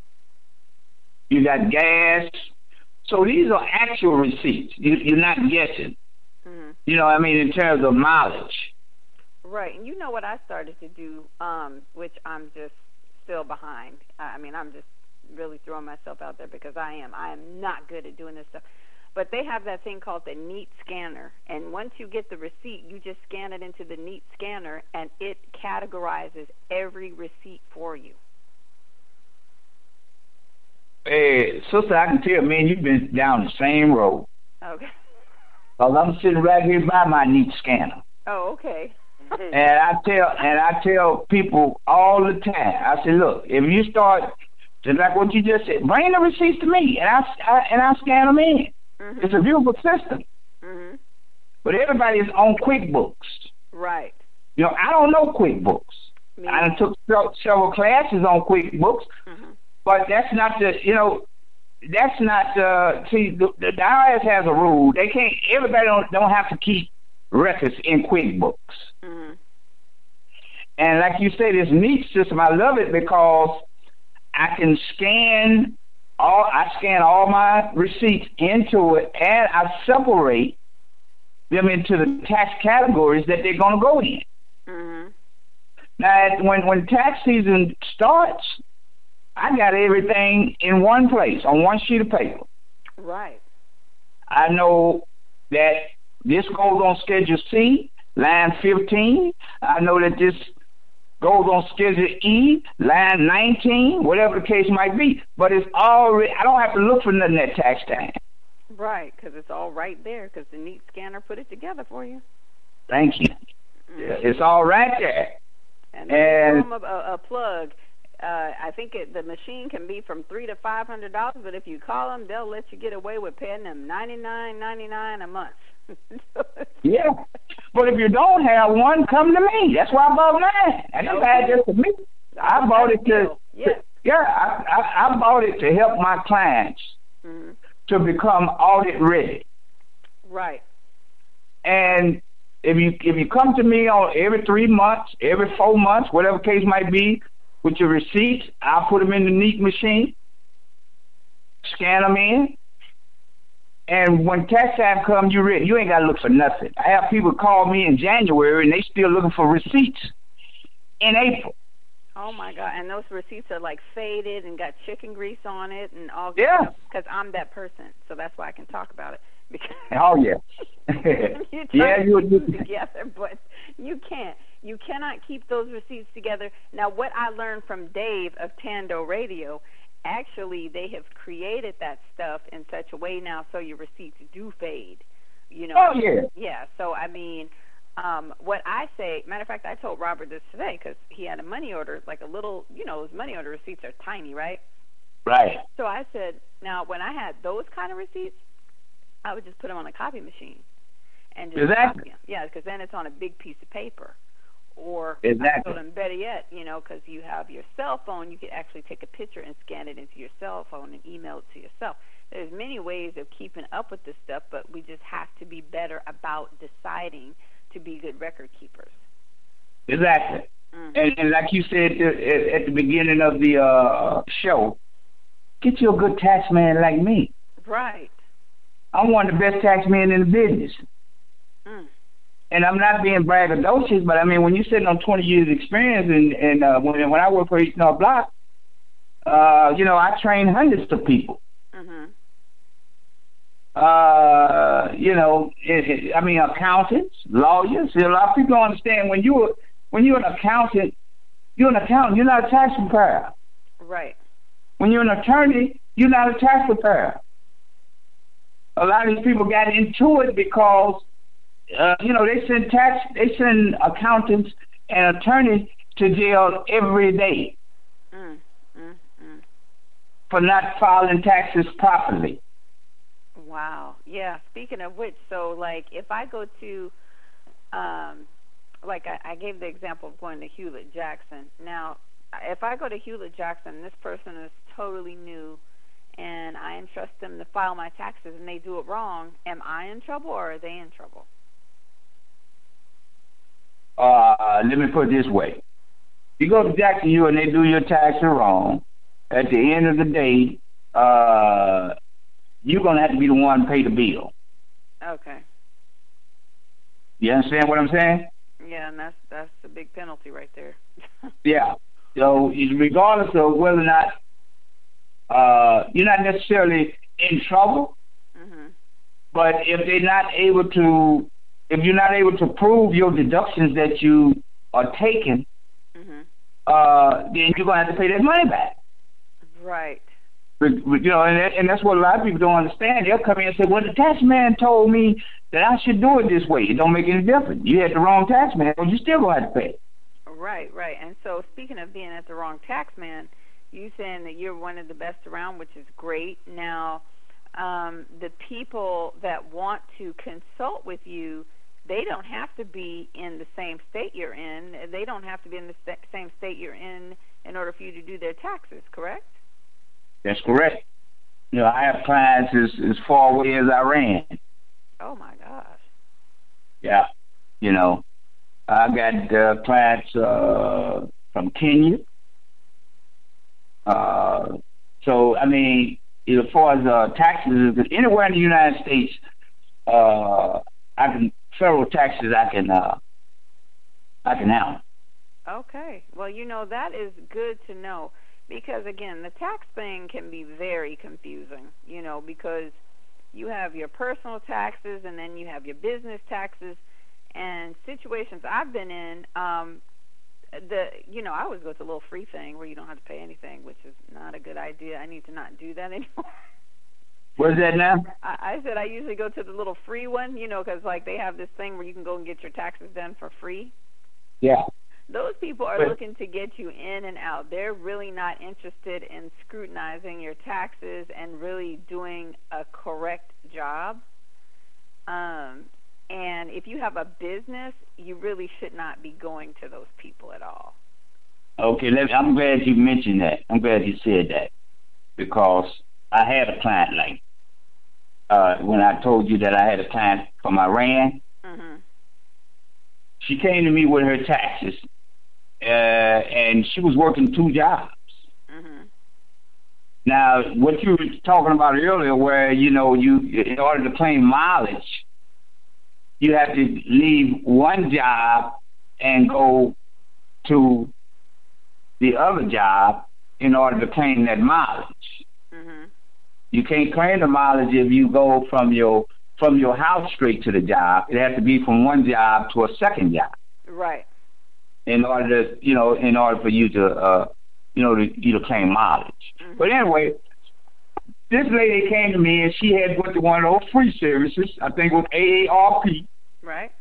you got gas. So these are actual receipts. You, you're not guessing. Mm-hmm. You know what I mean, in terms of mileage. Right. And you know what I started to do, um, which I'm just still behind. I mean, I'm just really throwing myself out there because I am. I am not good at doing this stuff. But they have that thing called the Neat Scanner, and once you get the receipt, you just scan it into the Neat Scanner, and it categorizes every receipt for you. Hey, sister, I can tell, man, you've been down the same road. Okay. Because I'm sitting right here by my Neat Scanner. Oh, okay. And I tell and I tell people all the time, I say, look, if you start, just like what you just said, bring the receipts to me, and I, I and I scan them in. Mm-hmm. It's a beautiful system. Mm-hmm. But everybody is on QuickBooks. Right. You know, I don't know QuickBooks. Me I done took several classes on QuickBooks, mm-hmm. but that's not the, you know, that's not, uh, see, the, the I R S has a rule. They can't, everybody don't, don't have to keep records in QuickBooks. Mm-hmm. And like you say, this Neat system, I love it because I can scan all, I scan all my receipts into it, and I separate them into the tax categories that they're going to go in. Mm-hmm. Now, when, when tax season starts, I got everything in one place, on one sheet of paper. Right. I know that this goes on Schedule C, line fifteen. I know that this goes on Schedule E, line nineteen, whatever the case might be. But it's already, I don't have to look for nothing at tax time. Right, because it's all right there, because the Neat Scanner put it together for you. Thank you. Mm-hmm. It's all right there. And, and give them a, a plug. Uh, I think it, the machine can be from three to five hundred dollars, but if you call them, they'll let you get away with paying them ninety nine ninety nine a month. Yeah, but if you don't have one, come to me. That's why I bought mine. I didn't buy it just for me. I bought it to, yeah, to, yeah, I, I, I bought it to help my clients mm-hmm. to become audit ready. Right. And if you if you come to me on every three months, every four months, whatever case might be, with your receipts, I'll put them in the Neat machine, scan them in, and when tax time comes, you're ready. You ain't got to look for nothing. I have people call me in January, and they still looking for receipts in April. Oh, my God. And those receipts are, like, faded and got chicken grease on it and all that yeah. stuff, because I'm that person, so that's why I can talk about it. Because oh, yeah. you yeah, you you together, but you can't. You cannot keep those receipts together. Now, what I learned from Dave of Tando Radio, actually, they have created that stuff in such a way now so your receipts do fade. You know. Oh, yeah. Yeah, so, I mean, um, what I say, matter of fact, I told Robert this today because he had a money order, like a little, you know, those money order receipts are tiny, right? Right. So I said, now, when I had those kind of receipts, I would just put them on a copy machine and just exactly. copy them. Yeah, because then it's on a big piece of paper. Or exactly. and better yet, you know, because you have your cell phone, you could actually take a picture and scan it into your cell phone and email it to yourself. There's many ways of keeping up with this stuff, but we just have to be better about deciding to be good record keepers. Exactly. Mm-hmm. And, and like you said at, at the beginning of the uh, show, get you a good tax man like me. Right. I'm one of the best tax men in the business. Mm. And I'm not being braggadocious, but I mean, when you're sitting on twenty years experience, and, and uh, when, when I work for East North Block, uh, you know, I train hundreds of people. Mm-hmm. Uh, you know, it, it, I mean, accountants, lawyers. A lot of people don't understand when you're when you're an accountant, you're an accountant. You're not a tax preparer. Right. When you're an attorney, you're not a tax preparer. A lot of these people got into it because, uh, you know, they send tax, they send accountants and attorneys to jail every day mm, mm, mm. for not filing taxes properly. Wow. Yeah. Speaking of which, so like if I go to, um, like I, I gave the example of going to Hewlett Jackson. Now, if I go to Hewlett Jackson, this person is totally new, and I entrust them to file my taxes and they do it wrong, am I in trouble or are they in trouble? Uh, let me put it this way. You go to Jackson U and they do your taxes wrong, at the end of the day, uh, you're going to have to be the one to pay the bill. Okay. You understand what I'm saying? Yeah, and that's, that's a big penalty right there. Yeah. So regardless of whether or not uh, you're not necessarily in trouble, mm-hmm. but if they're not able to, if you're not able to prove your deductions that you are taking, mm-hmm. uh, then you're gonna have to pay that money back. Right. But, but, you know, and, that, and that's what a lot of people don't understand. They'll come in and say, well, the tax man told me that I should do it this way. It don't make any difference. You had the wrong tax man, but you still going to have to pay. Right, right. And so speaking of being at the wrong tax man, you saying that you're one of the best around, which is great. Now, um, the people that want to consult with you, they don't have to be in the same state you're in. They don't have to be in the st- same state you're in in order for you to do their taxes, correct? That's correct. You know, I have clients as, as far away as Iran. Oh, my gosh. Yeah. You know, I got uh, clients uh, from Kenya. Uh, so, I mean, as far as uh, taxes, anywhere in the United States, uh, I can, federal taxes, I can, uh, I can handle. Okay. Well, you know, that is good to know. Because, again, the tax thing can be very confusing, you know, because you have your personal taxes and then you have your business taxes. And situations I've been in, um, the you know, I always go to a little free thing where you don't have to pay anything, which is not a good idea. I need to not do that anymore. What's that now? I, I said I usually go to the little free one, you know, because, like, they have this thing where you can go and get your taxes done for free. Yeah. Those people are looking to get you in and out. They're really not interested in scrutinizing your taxes and really doing a correct job. Um, and if you have a business, you really should not be going to those people at all. Okay, let me, I'm glad you mentioned that. I'm glad you said that because I had a client like uh, when I told you that I had a client from Iran. Mm-hmm. She came to me with her taxes. Uh, and she was working two jobs. Mm-hmm. Now, what you were talking about earlier, where, you know, you in order to claim mileage, you have to leave one job and go to the other job in order to claim that mileage. Mm-hmm. You can't claim the mileage if you go from your from your house straight to the job. It has to be from one job to a second job. Right. In order to, you know, in order for you to, uh, you know, to, you to claim mileage. Mm-hmm. But anyway, this lady came to me and she had went to one of those free services. I think it was A A R P. Right.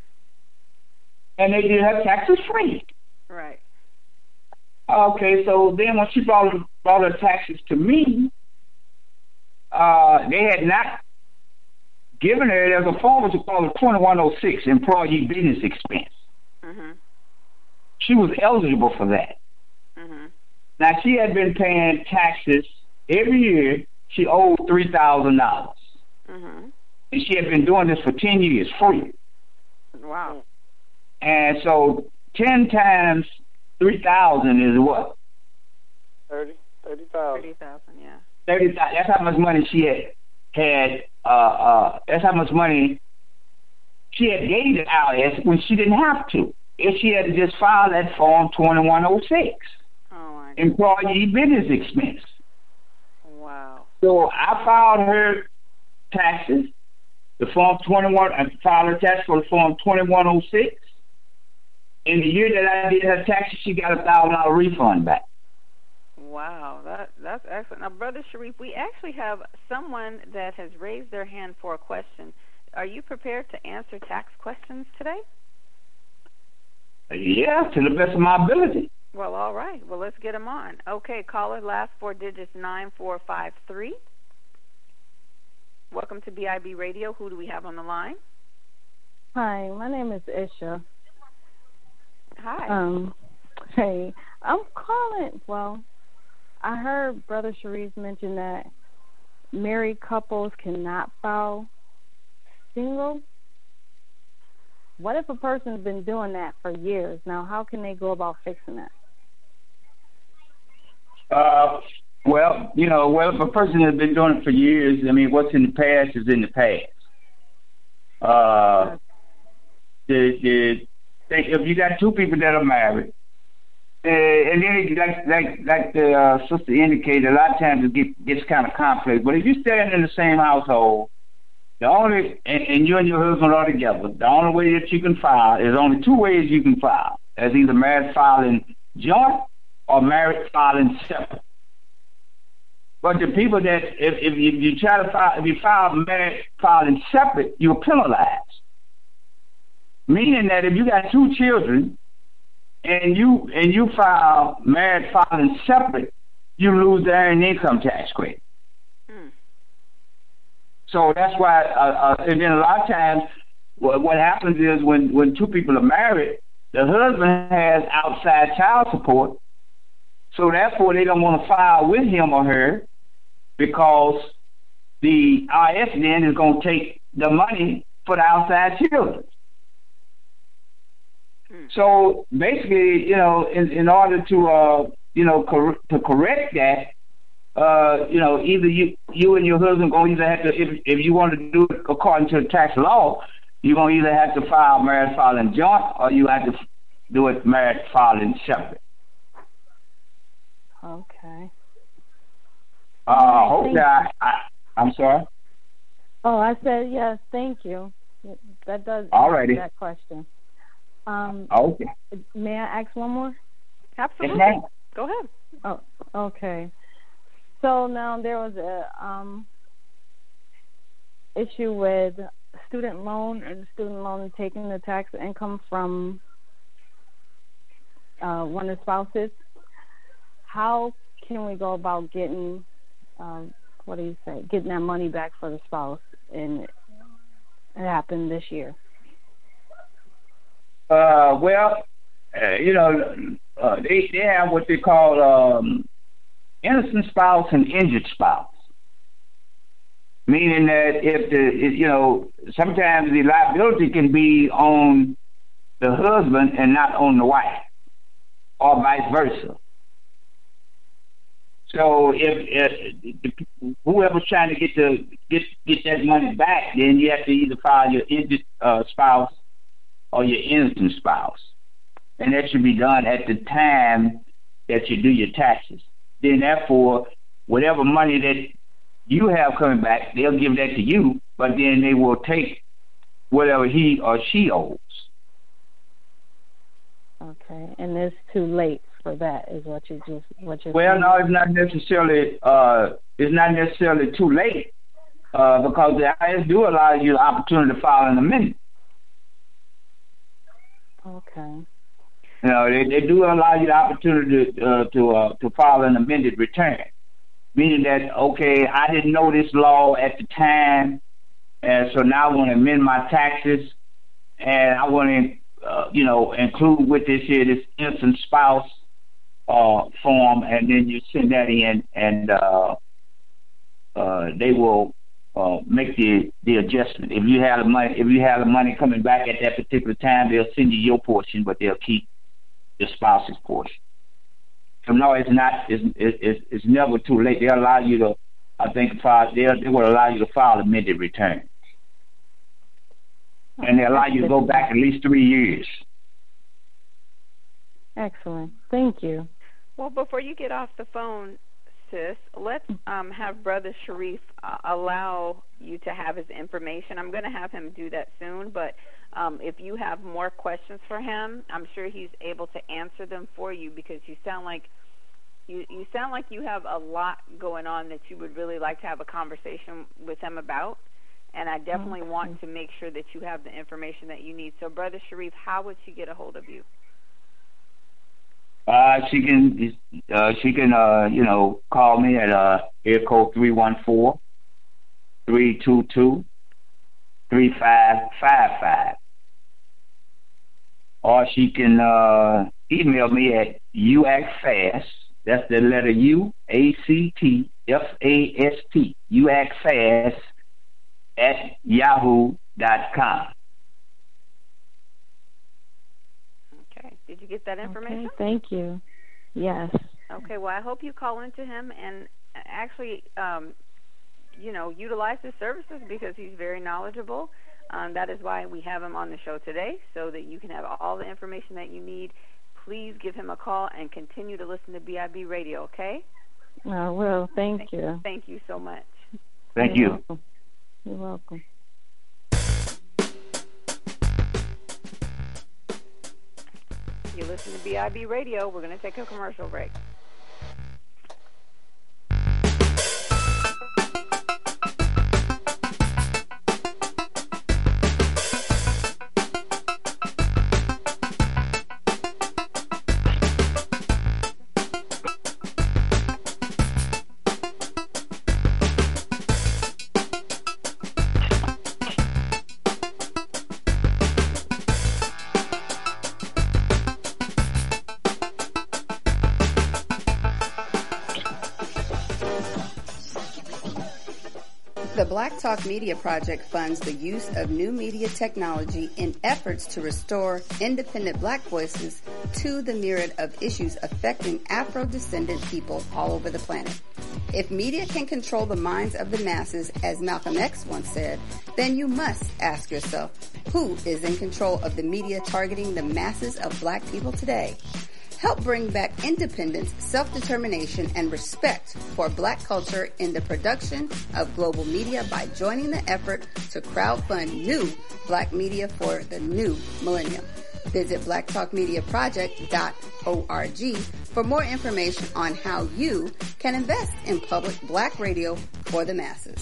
And they did her taxes free. Right. Okay, so then when she brought, brought her taxes to me, uh, they had not given her, there's a form which is called a twenty-one oh six, employee business expense. Mm-hmm. She was eligible for that. Mm-hmm. Now, she had been paying taxes every year. She owed three thousand dollars. Mm-hmm. And she had been doing this for ten years free. Wow. And so ten times three thousand is what? Thirty. Thirty thousand. Thirty thousand, yeah. Thirty thousand. That's how much money she had had uh uh that's how much money she had gave the I R S when she didn't have to. If she had to just file that form twenty-one oh six. Oh my God. Employee business expense. Wow. So I filed her taxes, the form twenty-one, I filed her tax for the form twenty-one oh six. In the year that I did her taxes, she got a thousand dollar refund back. Wow, that that's excellent. Now, Brother Sharif, we actually have someone that has raised their hand for a question. Are you prepared to answer tax questions today? Yeah, to the best of my ability. Well, all right. Well, let's get them on. Okay, caller, last four digits, nine four five three. Welcome to B I B Radio. Who do we have on the line? Hi, my name is Isha. Hi. Um, hey, I'm calling, well, I heard Brother Sharif mention that married couples cannot file single. What if a person's been doing that for years? Now, how can they go about fixing that? Uh, well, you know, well, if a person has been doing it for years, I mean, what's in the past is in the past. Uh, the, the, if you got two people that are married Uh, and then it, like like like the uh, sister indicated, a lot of times it get, gets kind of complex. But if you're staying in the same household, the only and, and you and your husband are together, the only way that you can file is only two ways you can file. As either married filing joint or married filing separate. But the people that if if you, if you try to file if you file married filing separate, you're penalized. Meaning that if you got two children and you and you file married filing separate, you lose the earned income tax credit. Hmm. So that's why, uh, uh, and then a lot of times, what, what happens is when, when two people are married, the husband has outside child support, so therefore they don't want to file with him or her because the I R S then is going to take the money for the outside children. So basically, you know, in, in order to, uh, you know, cor- to correct that, uh, you know, either you you and your husband going to either have to, if, if you want to do it according to the tax law, you're going to either have to file married filing joint or you have to f- do it married filing separate. Okay. Uh, I hope that I, I, I'm sorry? Oh, I said yes, thank you. That does Alrighty. answer that question. Um, okay. May I ask one more? Absolutely. Yes, Go ahead. Oh, okay. So now there was a um, issue with student loan and student loan taking the tax income from uh, one of the spouses. How can we go about getting, um, what do you say, getting that money back for the spouse? And it happened this year. Uh, well, uh, you know, uh, they they have what they call um, innocent spouse and injured spouse, meaning that if the if, you know sometimes the liability can be on the husband and not on the wife, or vice versa. So if, if whoever's trying to get the get get that money back, then you have to either file your injured uh, spouse or your innocent spouse. And that should be done at the time that you do your taxes. Then therefore, whatever money that you have coming back, they'll give that to you, but then they will take whatever he or she owes. Okay, and it's too late for that, is what you just what you. Well, saying? No, it's not necessarily. Uh, it's not necessarily too late uh, because the I R S do allow you the opportunity to file an amendment. Okay. You know, they, they do allow you the opportunity to uh, to uh, to file an amended return, meaning that okay, I didn't know this law at the time, and so now I want to amend my taxes, and I want to uh, you know include with this here this innocent spouse uh, form, and then you send that in, and uh, uh, they will uh, make the, the adjustment. If you have the money, if you have the money coming back at that particular time, they'll send you your portion, but they'll keep the spouse's portion. So no, it's not. It's it's, it's never too late. They'll allow you to, I think, file. They they will allow you to file amended return, and they allow you to go back at least three years. Excellent. Thank you. Well, before you get off the phone, sis, let's um, have Brother Sharif uh, allow you to have his information. I'm going to have him do that soon, but um, if you have more questions for him, I'm sure he's able to answer them for you, because you sound like you, you sound like you have a lot going on that you would really like to have a conversation with him about, and I definitely okay. want to make sure that you have the information that you need. So, Brother Sharif, how would she get a hold of you? Uh, she can, uh, she can, uh, you know, call me at uh, air code three one four, three two two, three five five five, or she can uh, email me at uactfast. That's the letter U A C T F A S T, uactfast at yahoo dot com. Did you get that information? Okay, thank you. Yes. Okay, well, I hope you call into him and actually, um, you know, utilize his services, because he's very knowledgeable. Um, that is why we have him on the show today, so that you can have all the information that you need please give him a call and continue to listen to B I B Radio, okay? I will. Thank, thank you. Thank you so much. Thank You're you. Welcome. You're welcome. You listen to B I B Radio. We're going to take a commercial break. The Black Talk Media Project funds the use of new media technology in efforts to restore independent black voices to the myriad of issues affecting Afro-descendant people all over the planet. If media can control the minds of the masses, as Malcolm X once said, then you must ask yourself, who is in control of the media targeting the masses of black people today? Help bring back independence, self-determination, and respect for black culture in the production of global media by joining the effort to crowdfund new black media for the new millennium. Visit black talk media project dot org for more information on how you can invest in public black radio for the masses.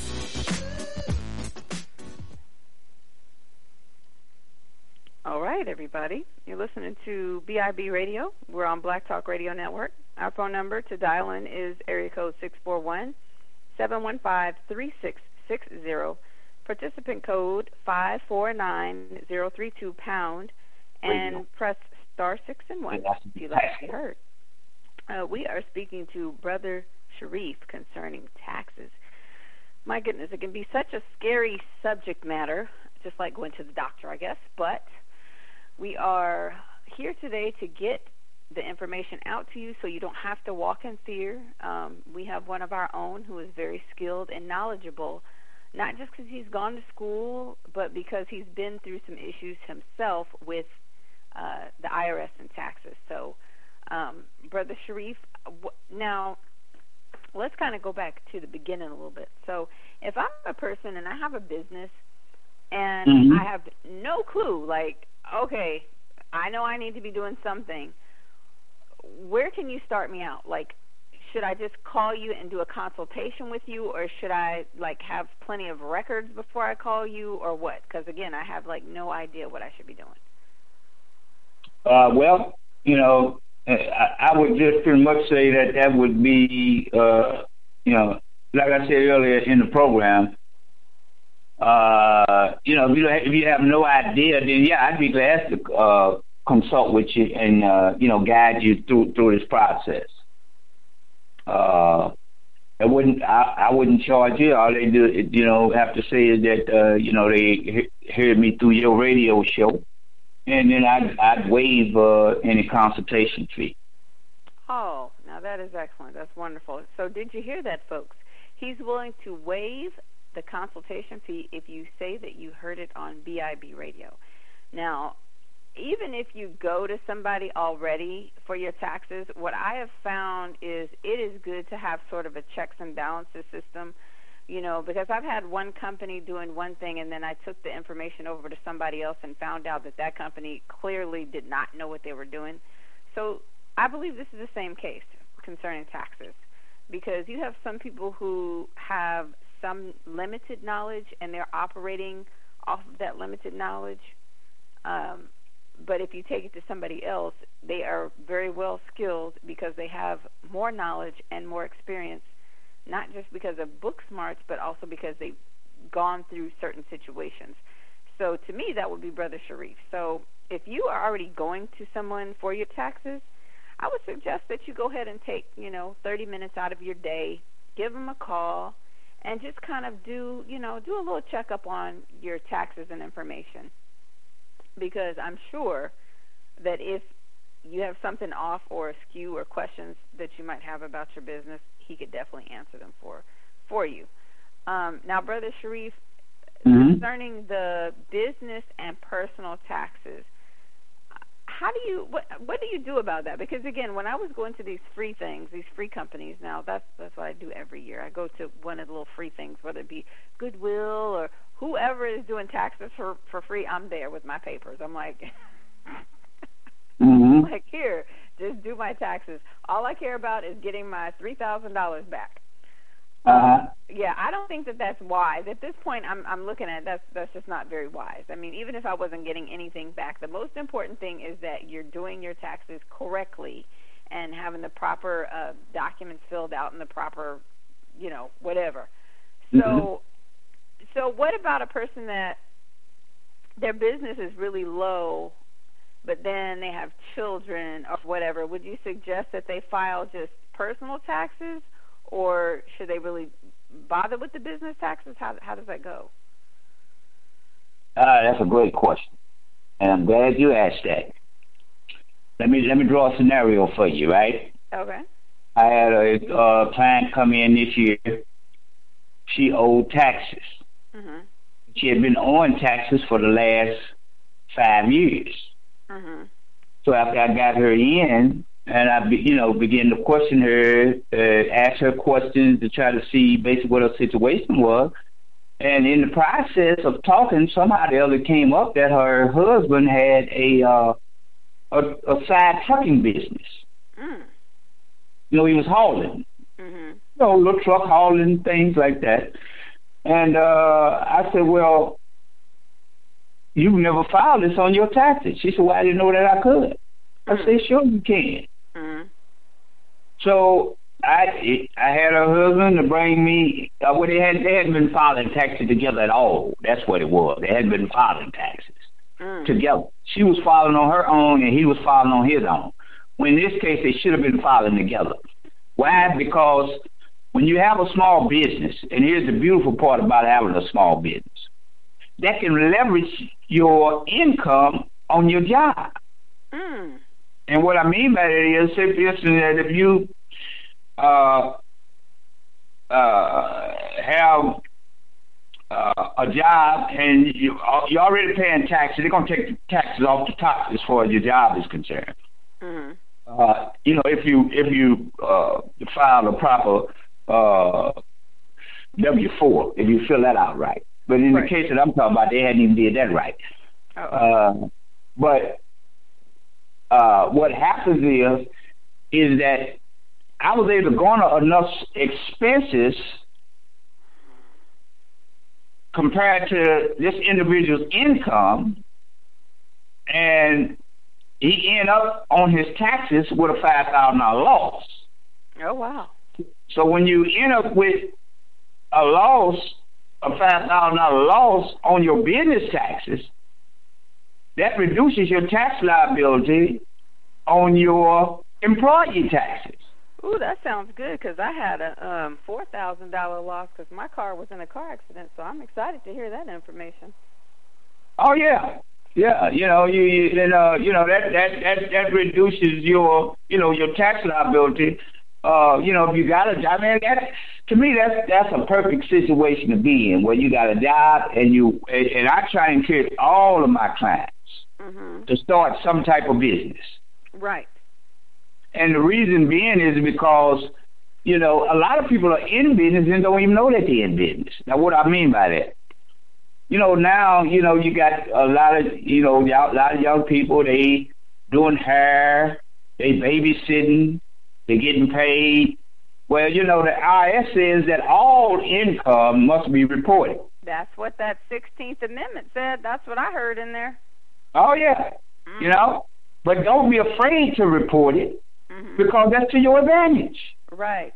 All right, everybody. You're listening to B I B Radio. We're on Black Talk Radio Network. Our phone number to dial in is area code six four one, seven one five, three six six zero. Participant code five four nine zero three two pound, and press star six and one if you'd like to be heard. Uh, we are speaking to Brother Sharif concerning taxes. My goodness, it can be such a scary subject matter, just like going to the doctor, I guess, but we are here today to get the information out to you so you don't have to walk in fear. Um, we have one of our own who is very skilled and knowledgeable, not just because he's gone to school, but because he's been through some issues himself with uh, the I R S and taxes. So, um, Brother Sharif, w- now let's kind of go back to the beginning a little bit. So if I'm a person and I have a business and mm-hmm. I have no clue, like, okay, I know I need to be doing something, where can you start me out? Like, should I just call you and do a consultation with you, or should I, like, have plenty of records before I call you, or what? Because, again, I have, like, no idea what I should be doing. Uh, well, you know, I, I would just pretty much say that that would be, uh, you know, like I said earlier in the program, Uh, you know, if you, if you have no idea, then yeah, I'd be glad to uh, consult with you and uh, you know, guide you through through this process. Uh, I wouldn't I, I wouldn't charge you. All they do, you know, have to say is that uh, you know, they he- heard me through your radio show, and then I'd I'd waive uh, any consultation fee. Oh, now that is excellent. That's wonderful. So did you hear that, folks? He's willing to waive the consultation fee if you say that you heard it on B I B Radio. Now, even if you go to somebody already for your taxes, what I have found is it is good to have sort of a checks and balances system, you know, because I've had one company doing one thing and then I took the information over to somebody else and found out that that company clearly did not know what they were doing. So I believe this is the same case concerning taxes, because you have some people who have some limited knowledge and they're operating off of that limited knowledge. Um, but if you take it to somebody else, they are very well skilled because they have more knowledge and more experience, not just because of book smarts, but also because they've gone through certain situations. So to me, that would be Brother Sharif. So if you are already going to someone for your taxes, I would suggest that you go ahead and take, you know, thirty minutes out of your day, give them a call, and just kind of do, you know, do a little checkup on your taxes and information. Because I'm sure that if you have something off or askew or questions that you might have about your business, he could definitely answer them for for you. Um, now, Brother Sharif, mm-hmm. concerning the business and personal taxes, how do you what what do you do about that? Because again, when I was going to these free things, these free companies, now that's that's what I do every year. I go to one of the little free things, whether it be Goodwill or whoever is doing taxes for for free. I'm there with my papers. I'm like, mm-hmm. like here, just do my taxes. All I care about is getting my three thousand dollars back. Uh-huh. Yeah, I don't think that that's wise. At this point, I'm I'm looking at that's that's just not very wise. I mean, even if I wasn't getting anything back, the most important thing is that you're doing your taxes correctly and having the proper uh, documents filled out and the proper, you know, whatever. So, mm-hmm. so what about a person that their business is really low, but then they have children or whatever? Would you suggest that they file just personal taxes? Or should they really bother with the business taxes? How how does that go? Uh, that's a great question, and I'm glad you asked that. Let me let me draw a scenario for you, right? Okay. I had a uh, client come in this year. She owed taxes. Mm-hmm. She had been owing taxes for the last five years. Mm-hmm. So after I got her in, and I, be, you know, began to question her, uh, ask her questions to try to see basically what her situation was. And in the process of talking, somehow the other came up that her husband had a uh, a, a side trucking business. Mm. You know, he was hauling, mm-hmm. you know, little truck hauling, things like that. And uh, I said, well, you've never filed this on your taxes. She said, well, I didn't know that I could. I mm. said, sure you can. Mm-hmm. So I I had her husband to bring me. Uh, well, they had they hadn't been filing taxes together at all. That's what it was. They hadn't been filing taxes mm. together. She was filing on her own, and he was filing on his own. Well, in this case, they should have been filing together. Why? Because when you have a small business, and here's the beautiful part about having a small business, that can leverage your income on your job. Mm. And what I mean by that is, if, that if you uh, uh, have uh, a job and you, you're already paying taxes, they're going to take the taxes off the top as far as your job is concerned. Mm-hmm. Uh, you know, if you if you uh, file a proper uh, W four, if you fill that out right. But in right. the case that I'm talking about, they hadn't even did that right. Uh, but Uh, what happens is, is that I was able to garner enough expenses compared to this individual's income, and he ended up on his taxes with a five thousand dollars loss. Oh, wow. So when you end up with a loss, a five thousand dollars loss on your business taxes, that reduces your tax liability on your employee taxes. Ooh, that sounds good, because I had a um, four thousand dollars loss because my car was in a car accident, so I'm excited to hear that information. Oh, yeah. Yeah, you know, you, you, and, uh, you know that, that, that, that reduces your, you know, your tax liability. Uh, you know, if you got a job, I mean, that, to me, that's that's a perfect situation to be in, where you got a job, and you, and, and I try and encourage all of my clients mm-hmm. to start some type of business. Right. And the reason being is because, you know, a lot of people are in business and don't even know that they're in business. Now, what I mean by that, you know, now, you know, you got a lot of, you know, a lot of young people, they doing hair, they babysitting, they getting paid. Well, you know, the I R S says that all income must be reported. That's what that sixteenth Amendment said. That's what I heard in there. Oh, yeah. Mm-hmm. You know, but don't be afraid to report it, mm-hmm. because that's to your advantage. Right.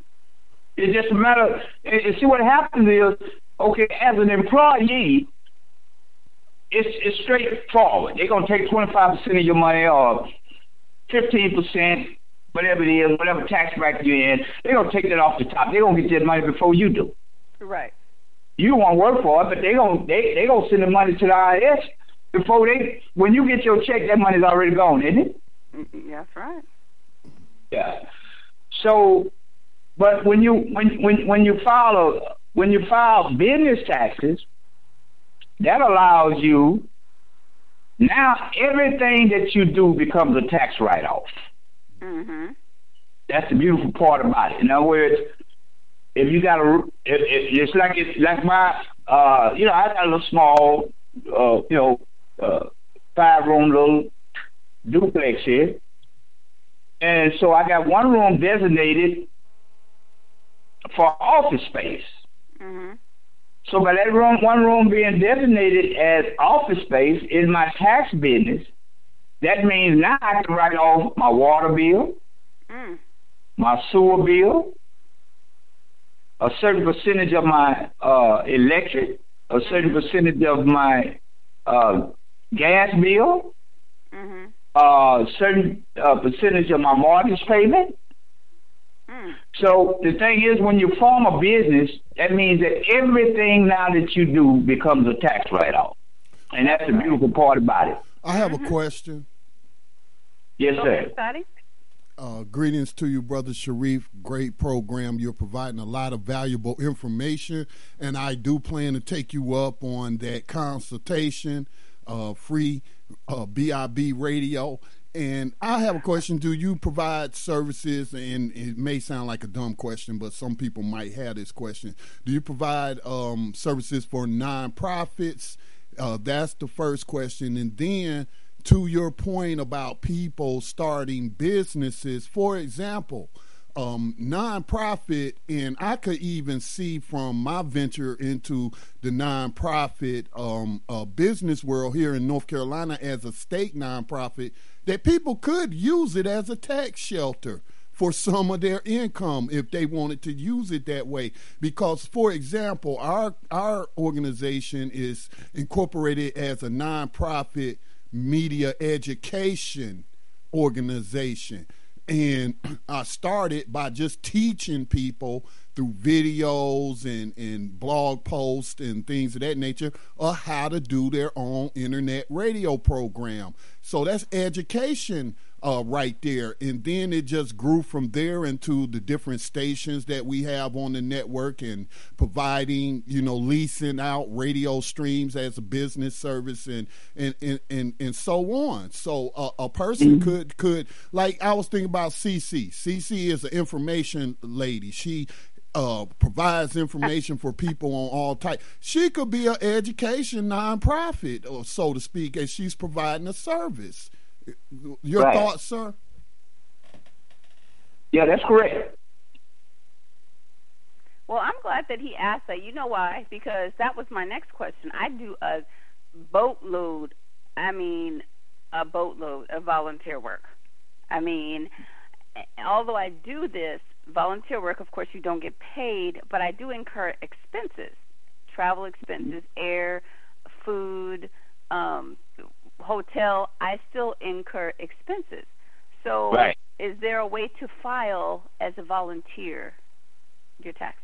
It's just a matter, and see what happens is, okay, as an employee, it's, it's straightforward. They're going to take twenty-five percent of your money, or fifteen percent, whatever it is, whatever tax bracket you're in, they're going to take that off the top. They're going to get that money before you do. Right. You don't want to work for it, but they're going they, they gonna send the money to the I R S before they, when you get your check, that money's already gone, isn't it? Mm-hmm. That's right. Yeah. So, but when you when when when you file when you file business taxes, that allows you Now everything that you do becomes a tax write-off. Mhm. That's the beautiful part about it. In other words, if you got a, if, if, it's like it's like my, uh, you know, I got a little small, uh, you know, uh, five-room little duplex here, and so I got one room designated for office space. Mhm. So by that room, one room being designated as office space in my tax business, that means now I can write off my water bill, Mm. my sewer bill, a certain percentage of my uh, electric, a certain percentage of my uh, gas bill, Mhm. a certain uh, percentage of my mortgage payment. Mm. So the thing is, when you form a business, that means that everything now that you do becomes a tax write-off. And that's the beautiful part about it. I have Mm-hmm. a question. Yes, Go sir. ahead, Scotty. Uh, greetings to you, Brother Sharif. Great program. You're providing a lot of valuable information, and I do plan to take you up on that consultation, uh, free uh, B I B radio. And I have a question. Do you provide services, and it may sound like a dumb question, but some people might have this question. Do you provide um, services for nonprofits? Uh, that's the first question. And then to your point about people starting businesses, for example, um, nonprofit, and I could even see from my venture into the nonprofit um, uh, business world here in North Carolina as a state nonprofit, that people could use it as a tax shelter for some of their income if they wanted to use it that way. Because, for example, our our organization is incorporated as a nonprofit media education organization. And I started by just teaching people through videos and, and blog posts and things of that nature of how to do their own internet radio program. So that's education uh, right there. And then it just grew from there into the different stations that we have on the network and providing, you know, leasing out radio streams as a business service and and, and, and, and so on. So uh, a person mm-hmm. could, could, like I was thinking about Cece. Cece is an information lady. She Uh, provides information for people on all types. She could be an education nonprofit, or so to speak, and she's providing a service. Your right. thoughts, sir? Yeah, that's correct. Well, I'm glad that he asked that. You know why? Because that was my next question. I do a boatload, I mean, a boatload of volunteer work. I mean, although I do this volunteer work, of course, you don't get paid, but I do incur expenses, travel expenses, air, food, um, hotel. I still incur expenses. So right. Is there a way to file as a volunteer your taxes?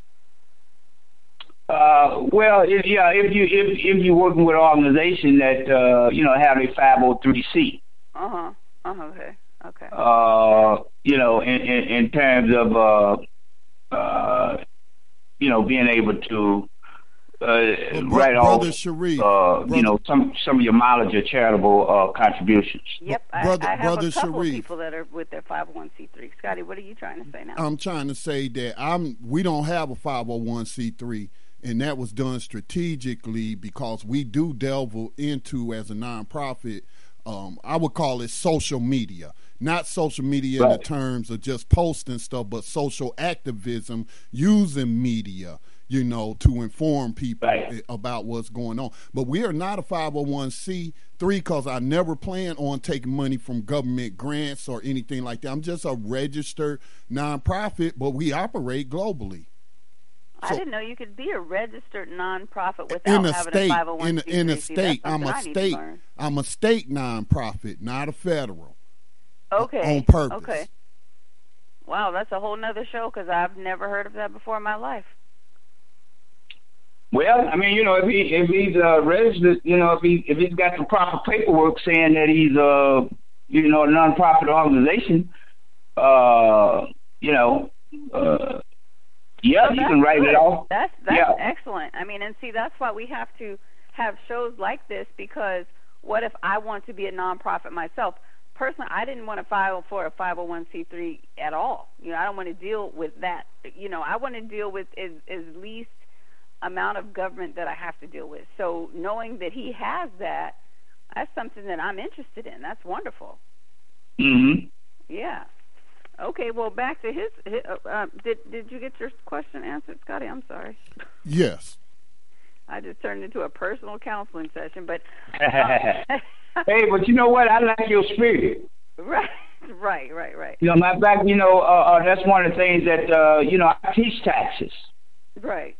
Uh, well, if, yeah, if you if if you're working with an organization that uh, you know have a five oh three C. Uh huh. Uh huh. Okay. Okay. Uh, you know, in, in, in terms of, uh, uh, you know, being able to uh, well, bro- write Brother off, Sharif, uh, brother, you know, some some of your mileage or charitable uh, contributions. Yep, I, brother, I have brother a couple Sharif, of people that are with their five oh one c three. Scotty, what are you trying to say now? I'm trying to say that I'm. We don't have a five oh one c three, and that was done strategically because we do delve into, as a nonprofit, um, I would call it social media. Not social media right. in the terms of just posting stuff, but social activism using media, you know, to inform people right. about what's going on. But we are not a five oh one c three because I never plan on taking money from government grants or anything like that. I'm just a registered nonprofit, but we operate globally. I so, didn't know you could be a registered nonprofit without in a having state, a five oh one c three. In a, in a state, I'm a state. I'm a state nonprofit, not a federal. Okay. On purpose. Okay. Wow, that's a whole nother show because I've never heard of that before in my life. Well, I mean, you know, if he if he's uh, registered, you know, if he if he's got the proper paperwork saying that he's a uh, you know a nonprofit organization, uh, you know, uh, yeah, well, you can write good. it off. That's that's yeah. excellent. I mean, and see, that's why we have to have shows like this because what if I want to be a nonprofit myself? Personally, I didn't want to file for a five oh one c three at all. You know, I don't want to deal with that. You know, I want to deal with as, as least amount of government that I have to deal with. So knowing that he has that, that's something that I'm interested in. That's wonderful. Mm-hmm. Yeah. Okay, well, back to his, his uh, uh, did did you get your question answered, Scotty? I'm sorry. Yes. I just turned into a personal counseling session, but... Uh, hey, but you know what? I like your spirit. Right, right, right, right. You know, matter of fact, you know, uh, uh, that's one of the things that, uh, you know, I teach taxes. Right.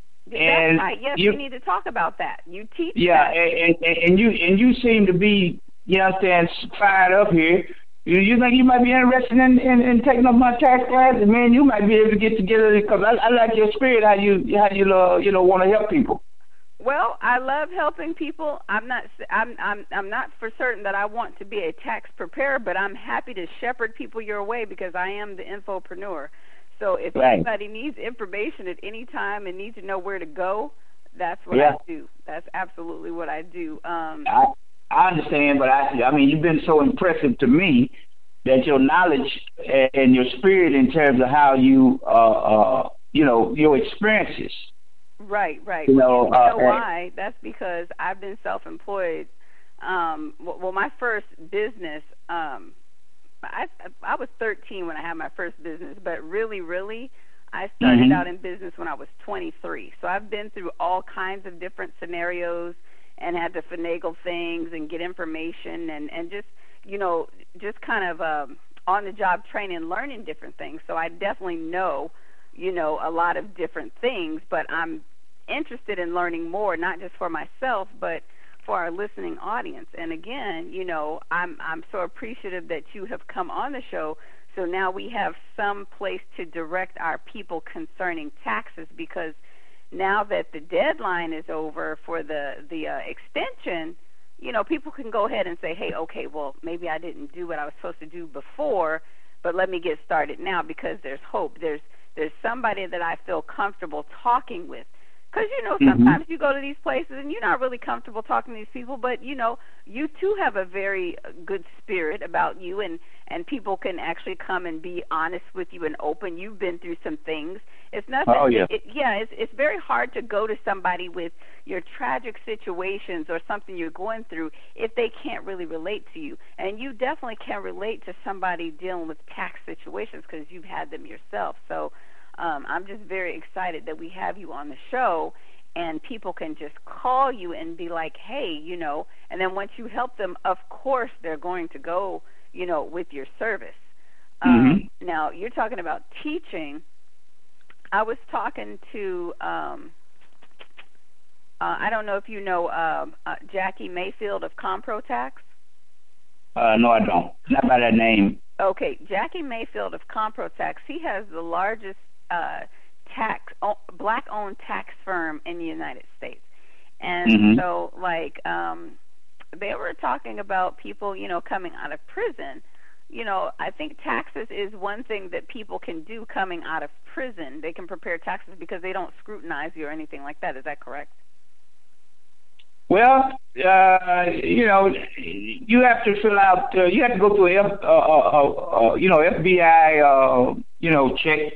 And that's right. Yes, you, we need to talk about that. You teach Yeah, that. and, and, and you and you seem to be, you know what I'm saying, fired up here. You, you think you might be interested in, in, in taking up my tax classes? Man, you might be able to get together because I, I like your spirit, how you how you uh, you know want to help people. Well, I love helping people. I'm not I'm I'm I'm not for certain that I want to be a tax preparer, but I'm happy to shepherd people your way because I am the infopreneur. So if right. anybody needs information at any time and needs to know where to go, that's what yeah. I do. That's absolutely what I do. Um, I I understand, but I I mean you've been so impressive to me that your knowledge and your spirit in terms of how you uh uh you know your experiences. Right, right. You well, know, you know uh, why? That's because I've been self-employed. Um, well, my first business, um, I I was thirteen when I had my first business, but really, really, I started mm-hmm. out in business when I was twenty-three. So I've been through all kinds of different scenarios and had to finagle things and get information and, and just, you know, just kind of um, on-the-job training, learning different things. So I definitely know, you know, a lot of different things, but I'm interested in learning more, not just for myself, but for our listening audience. And again, you know, I'm I'm so appreciative that you have come on the show. So now we have some place to direct our people concerning taxes, because now that the deadline is over for the the uh, extension, you know, people can go ahead and say, hey, okay, well, maybe I didn't do what I was supposed to do before, but let me get started now because there's hope. There's there's somebody that I feel comfortable talking with. Because, you know, sometimes mm-hmm. you go to these places and you're not really comfortable talking to these people, but, you know, you too have a very good spirit about you, and, and people can actually come and be honest with you and open. You've been through some things. It's nothing. Oh, yeah. It, it, yeah, it's, it's very hard to go to somebody with your tragic situations or something you're going through if they can't really relate to you. And you definitely can relate to somebody dealing with tax situations because you've had them yourself. So, Um, I'm just very excited that we have you on the show, and people can just call you and be like, hey, you know, and then once you help them, of course, they're going to go, you know, with your service. Mm-hmm. Um, now, you're talking about teaching. I was talking to, um, uh, I don't know if you know uh, uh, Jackie Mayfield of ComproTax. Uh, no, I don't. Not by that name. Okay, Jackie Mayfield of ComproTax. He has the largest Uh, tax black-owned tax firm in the United States, and mm-hmm. so like um, they were talking about people, you know, coming out of prison. You know, I think taxes is one thing that people can do coming out of prison. They can prepare taxes because they don't scrutinize you or anything like that. Is that correct? Well, uh, you know, you have to fill out. Uh, you have to go through a F, uh, uh, uh, you know, F B I, uh, you know, check.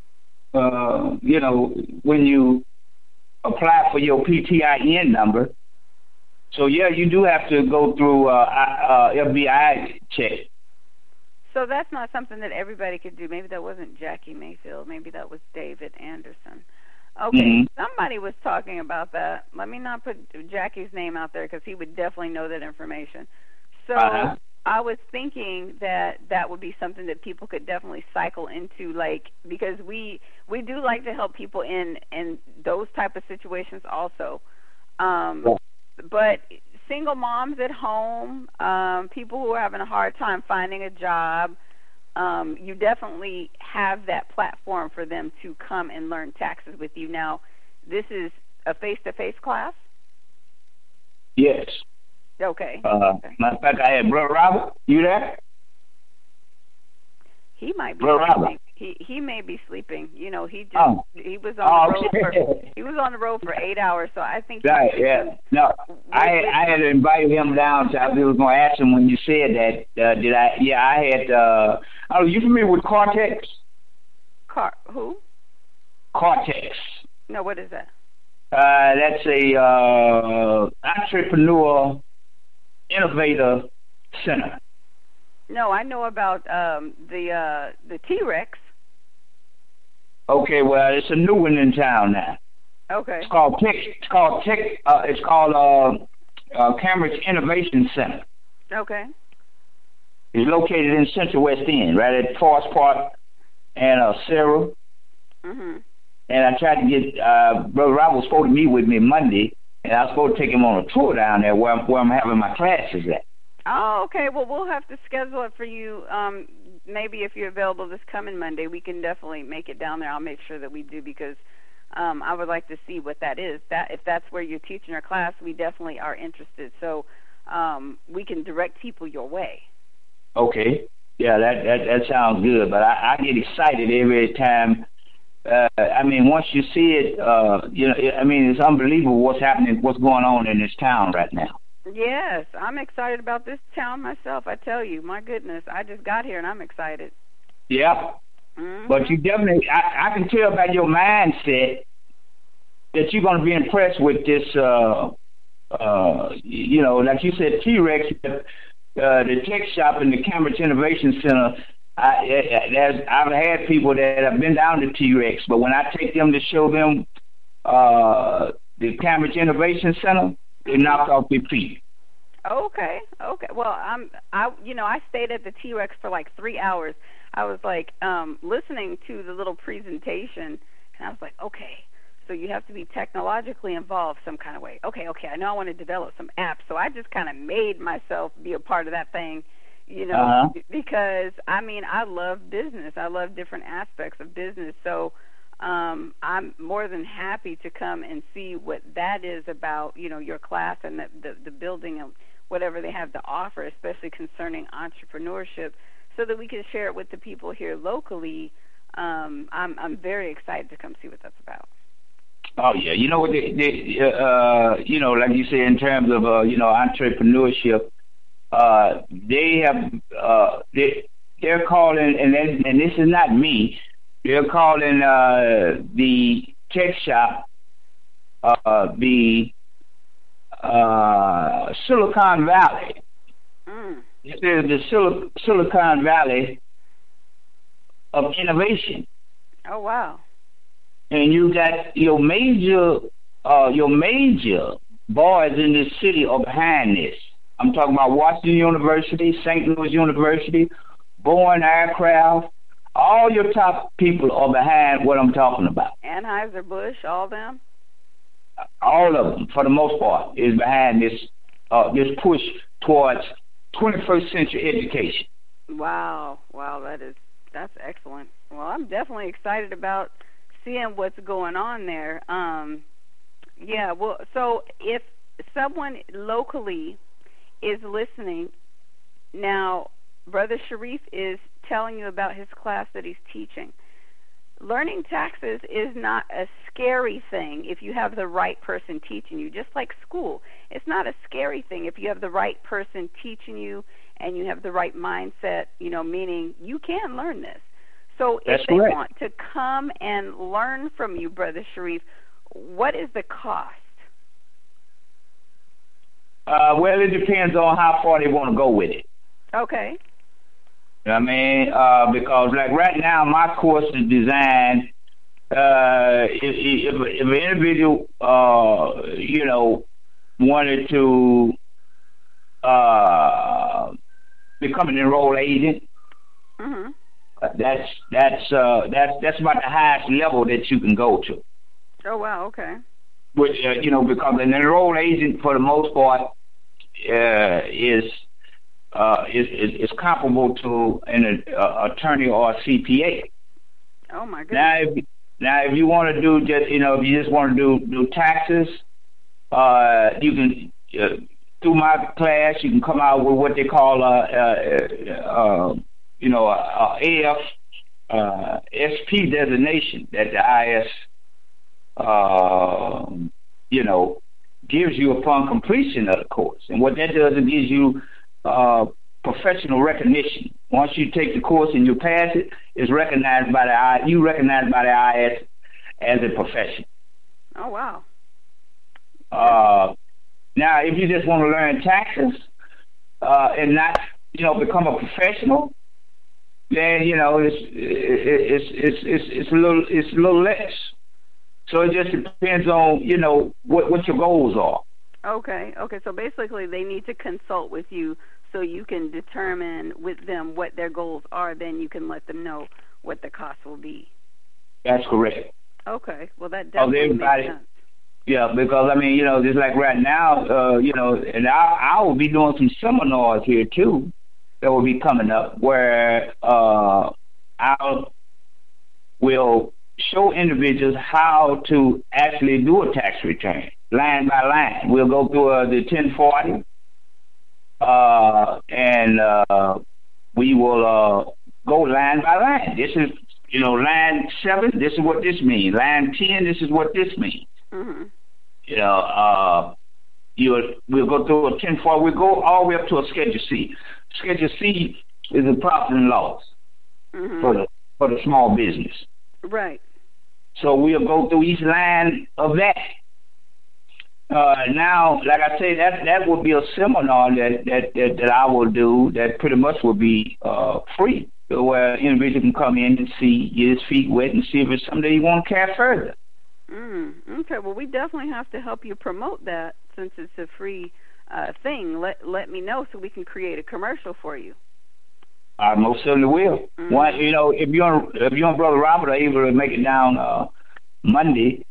Uh, you know, when you apply for your P T I N number. So, yeah, you do have to go through uh, uh, F B I check. So that's not something that everybody could do. Maybe that wasn't Jackie Mayfield. Maybe that was David Anderson. Okay, mm-hmm. Somebody was talking about that. Let me not put Jackie's name out there because he would definitely know that information. So uh-huh. I was thinking that that would be something that people could definitely cycle into, like, because we we do like to help people in, in those type of situations also. Um, yeah. But single moms at home, um, people who are having a hard time finding a job, um, you definitely have that platform for them to come and learn taxes with you. Now, this is a face-to-face class? Yes. Okay. Uh, okay. Matter of fact, I had Brother Robert. You there? He might be. Brother Robert. He he may be sleeping. You know, he just Oh. he was on Oh, the road okay. for he was on the road for eight hours. So I think Right, he, yeah. No, I I had invited him down. So I was going to ask him when you said that. Uh, did I? Yeah, I had. Uh, oh, you familiar with Cortex? Car who? Cortex. No, what is that? Uh, that's a uh, entrepreneur innovator center. No, I know about um, the uh, the T-Rex. Okay, well, it's a new one in town now. Okay. It's called Tech. It's called Tech. Uh, it's called uh, uh, Cambridge Innovation Center. Okay. It's located in Central West End, right at Forest Park and uh, Sarah. Mhm. And I tried to get uh, Brother Rob was supposed to meet with me Monday, and I was supposed to take him on a tour down there where I'm, where I'm having my classes at. Oh, okay. Well, we'll have to schedule it for you. Um, maybe if you're available this coming Monday, we can definitely make it down there. I'll make sure that we do because um, I would like to see what that is. That if that's where you're teaching our class, we definitely are interested. So um, we can direct people your way. Okay. Yeah, that that, that sounds good. But I, I get excited every time. Uh, I mean, once you see it, uh, you know, I mean, it's unbelievable what's happening, what's going on in this town right now. Yes, I'm excited about this town myself. I tell you, my goodness, I just got here and I'm excited. Yeah. Mm-hmm. But you definitely, I, I can tell by your mindset that you're going to be impressed with this, uh, uh, you know, like you said, T-Rex, uh, the tech shop in the Cambridge Innovation Center. I, there's, I've had people that have been down to T-Rex, but when I take them to show them uh, the Cambridge Innovation Center, they knock off their feet. Okay, okay. Well, I'm, I, you know, I stayed at the T-Rex for like three hours. I was like um, listening to the little presentation, and I was like, okay, so you have to be technologically involved some kind of way. Okay, okay, I know I want to develop some apps, so I just kind of made myself be a part of that thing, you know, uh-huh. because, I mean, I love business. I love different aspects of business, so um, I'm more than happy to come and see what that is about, you know, your class and the, the, the building of whatever they have to offer, especially concerning entrepreneurship, so that we can share it with the people here locally. Um, I'm, I'm very excited to come see what that's about. Oh yeah, you know what? They, they, uh, you know, like you say, in terms of uh, you know, entrepreneurship, uh, they have uh, they they're calling, and then, and this is not me. They're calling uh, the tech shop uh, the uh, Silicon Valley. Mm. It's the Sil- Silicon Valley of innovation. Oh wow! And you got your major, uh, your major boys in this city are behind this. I'm talking about Washington University, Saint Louis University, Boeing Aircraft. All your top people are behind what I'm talking about. Anheuser-Busch, all them? All of them, for the most part, is behind this uh, this push towards twenty-first century education. Wow, wow, that is that's excellent. Well, I'm definitely excited about seeing what's going on there. Um, yeah, well, so if someone locally is listening now, Brother Sharif is telling you about his class that he's teaching. Learning taxes is not a scary thing if you have the right person teaching you, just like school. It's not a scary thing if you have the right person teaching you and you have the right mindset, you know, meaning you can learn this. So That's if they correct. want to come and learn from you, Brother Sharif, what is the cost? Uh, well, it depends on how far they want to go with it. Okay. I mean, uh, because like right now, my course is designed. Uh, if, if, if an individual, uh, you know, wanted to uh, become an enrolled agent, Mm-hmm. that's that's uh, that's that's about the highest level that you can go to. Oh wow. Okay. Which uh, you know, because an enrolled agent, for the most part, uh, is. Uh, is, is is comparable to an uh, attorney or a C P A. Oh my goodness. Now, if now if you want to do just you know if you just want to do do taxes, uh, you can uh, through my class you can come out with what they call a, a, a, a you know a, a A F uh, S P designation that the I S, uh, you know, gives you upon completion of the course. And what that does, it gives you uh, professional recognition. Once you take the course and you pass it, it's recognized by the I, you recognized by the I S as a profession. Oh wow. Uh, now, if you just want to learn taxes uh, and not, you know, become a professional, then you know it's it's it's it's it's a little it's a little less. So it just depends on, you know, what what your goals are. Okay, okay. So basically, they need to consult with you so you can determine with them what their goals are. Then you can let them know what the cost will be. That's correct. Okay. Well, that definitely makes sense. Yeah, because I mean, you know, just like right now, uh, you know, and I I will be doing some seminars here too that will be coming up where uh, I will show individuals how to actually do a tax return, line by line. We'll go through uh, the ten forty, uh, and uh, we will uh, go line by line. This is, you know, line seven, this is what this means. Line ten, this is what this means. Mm-hmm. You know, uh, you we'll go through a ten forty. We'll go all the way up to a Schedule C. Schedule C is a profit and loss mm-hmm. for the for the small business. Right. So we'll go through each line of that. Uh, now, like I say, that that will be a seminar that that, that, that I will do that pretty much will be uh, free, where individual can come in and see, get his feet wet, and see if it's something he want to carry further. Mm, okay, well, we definitely have to help you promote that since it's a free uh, thing. Let let me know so we can create a commercial for you. I most certainly will. Mm-hmm. One, you know, if you and if you and Brother Robert are able to make it down uh, Monday,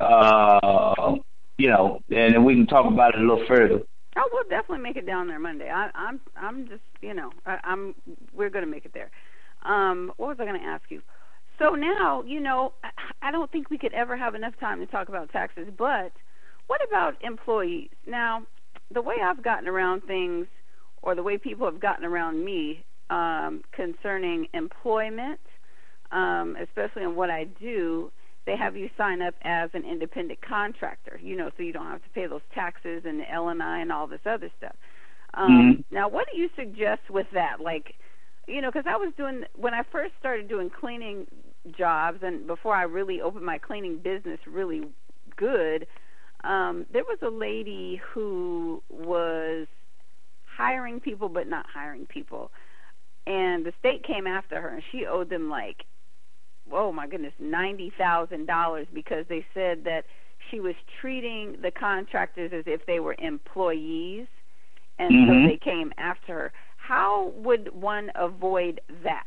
uh, you know, and then we can talk about it a little further. Oh, we'll definitely make it down there Monday. I, I'm I'm just, you know, I, I'm we're going to make it there. Um, what was I going to ask you? So now, you know, I don't think we could ever have enough time to talk about taxes, but what about employees? Now, the way I've gotten around things, or the way people have gotten around me um, concerning employment, um, especially in what I do, they have you sign up as an independent contractor, you know, so you don't have to pay those taxes and the L and I and all this other stuff. Um, mm-hmm. Now, what do you suggest with that? Like, you know, because I was doing, when I first started doing cleaning jobs, and before I really opened my cleaning business really good, um, there was a lady who was hiring people but not hiring people, and the state came after her, and she owed them like, oh my goodness, ninety thousand dollars because they said that she was treating the contractors as if they were employees, and mm-hmm. so they came after her. How would one avoid that?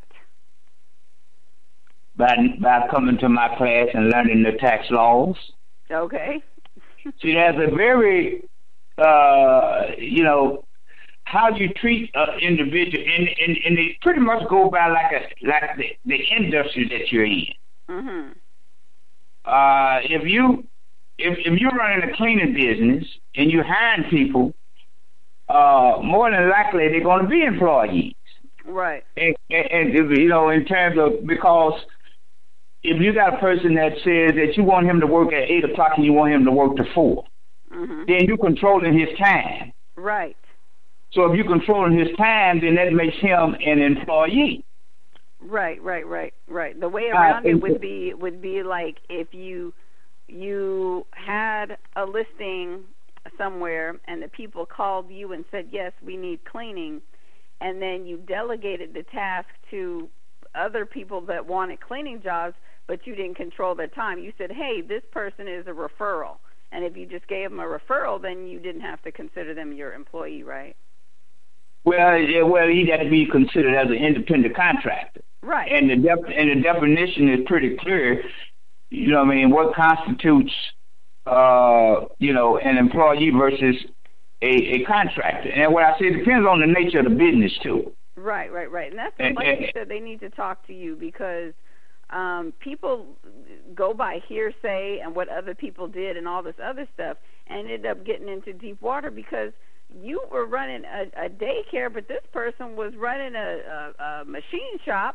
By, by coming to my class and learning the tax laws. Okay. See, there's a very, uh, you know, how you treat an individual, and, and, and they pretty much go by like a like the, the industry that you're in. Mm-hmm. Uh, if you if if you're running a cleaning business and you're hiring people, uh, more than likely they're going to be employees. Right. And, and, and you know, in terms of, because if you got a person that says that you want him to work at eight o'clock and you want him to work to four, mm-hmm. then you're controlling his time. Right. So if you're controlling his time, then that makes him an employee. Right, right, right, right. The way around uh, it would be would be like if you you had a listing somewhere and the people called you and said, yes, we need cleaning, and then you delegated the task to other people that wanted cleaning jobs, but you didn't control their time. You said, hey, this person is a referral. And if you just gave them a referral, then you didn't have to consider them your employee, right? Well, yeah, well, he'd have to be considered as an independent contractor. Right. And the def- and the definition is pretty clear. You know what I mean? What constitutes, uh, you know, an employee versus a, a contractor. And what I say, it depends on the nature of the business, too. Right, right, right. And that's what, like you said, they need to talk to you because um, people go by hearsay and what other people did and all this other stuff and ended up getting into deep water because you were running a, a daycare, but this person was running a, a, a machine shop,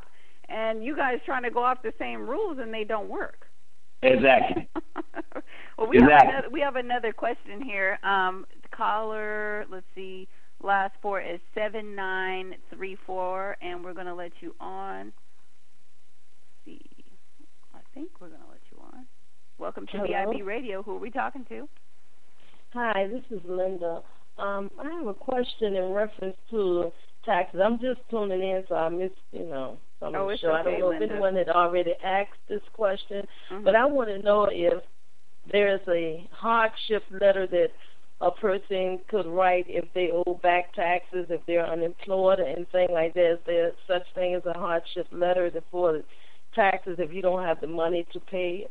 and you guys trying to go off the same rules, and they don't work. Exactly. Well, we exactly. have another, we have another question here. Um, caller, let's see, last four is seven nine three four, and we're going to let you on. Let's see, I think we're going to let you on. Welcome to Hello. B I B Radio. Who are we talking to? Hi, this is Linda. Um, I have a question in reference to taxes. I'm just tuning in, so I missed, you know, some Oh, of the it's show. I okay, don't know Linda. if anyone had already asked this question, Mhm. but I want to know if there's a hardship letter that a person could write if they owe back taxes, if they're unemployed, or anything like that. Is there such thing as a hardship letter for taxes if you don't have the money to pay?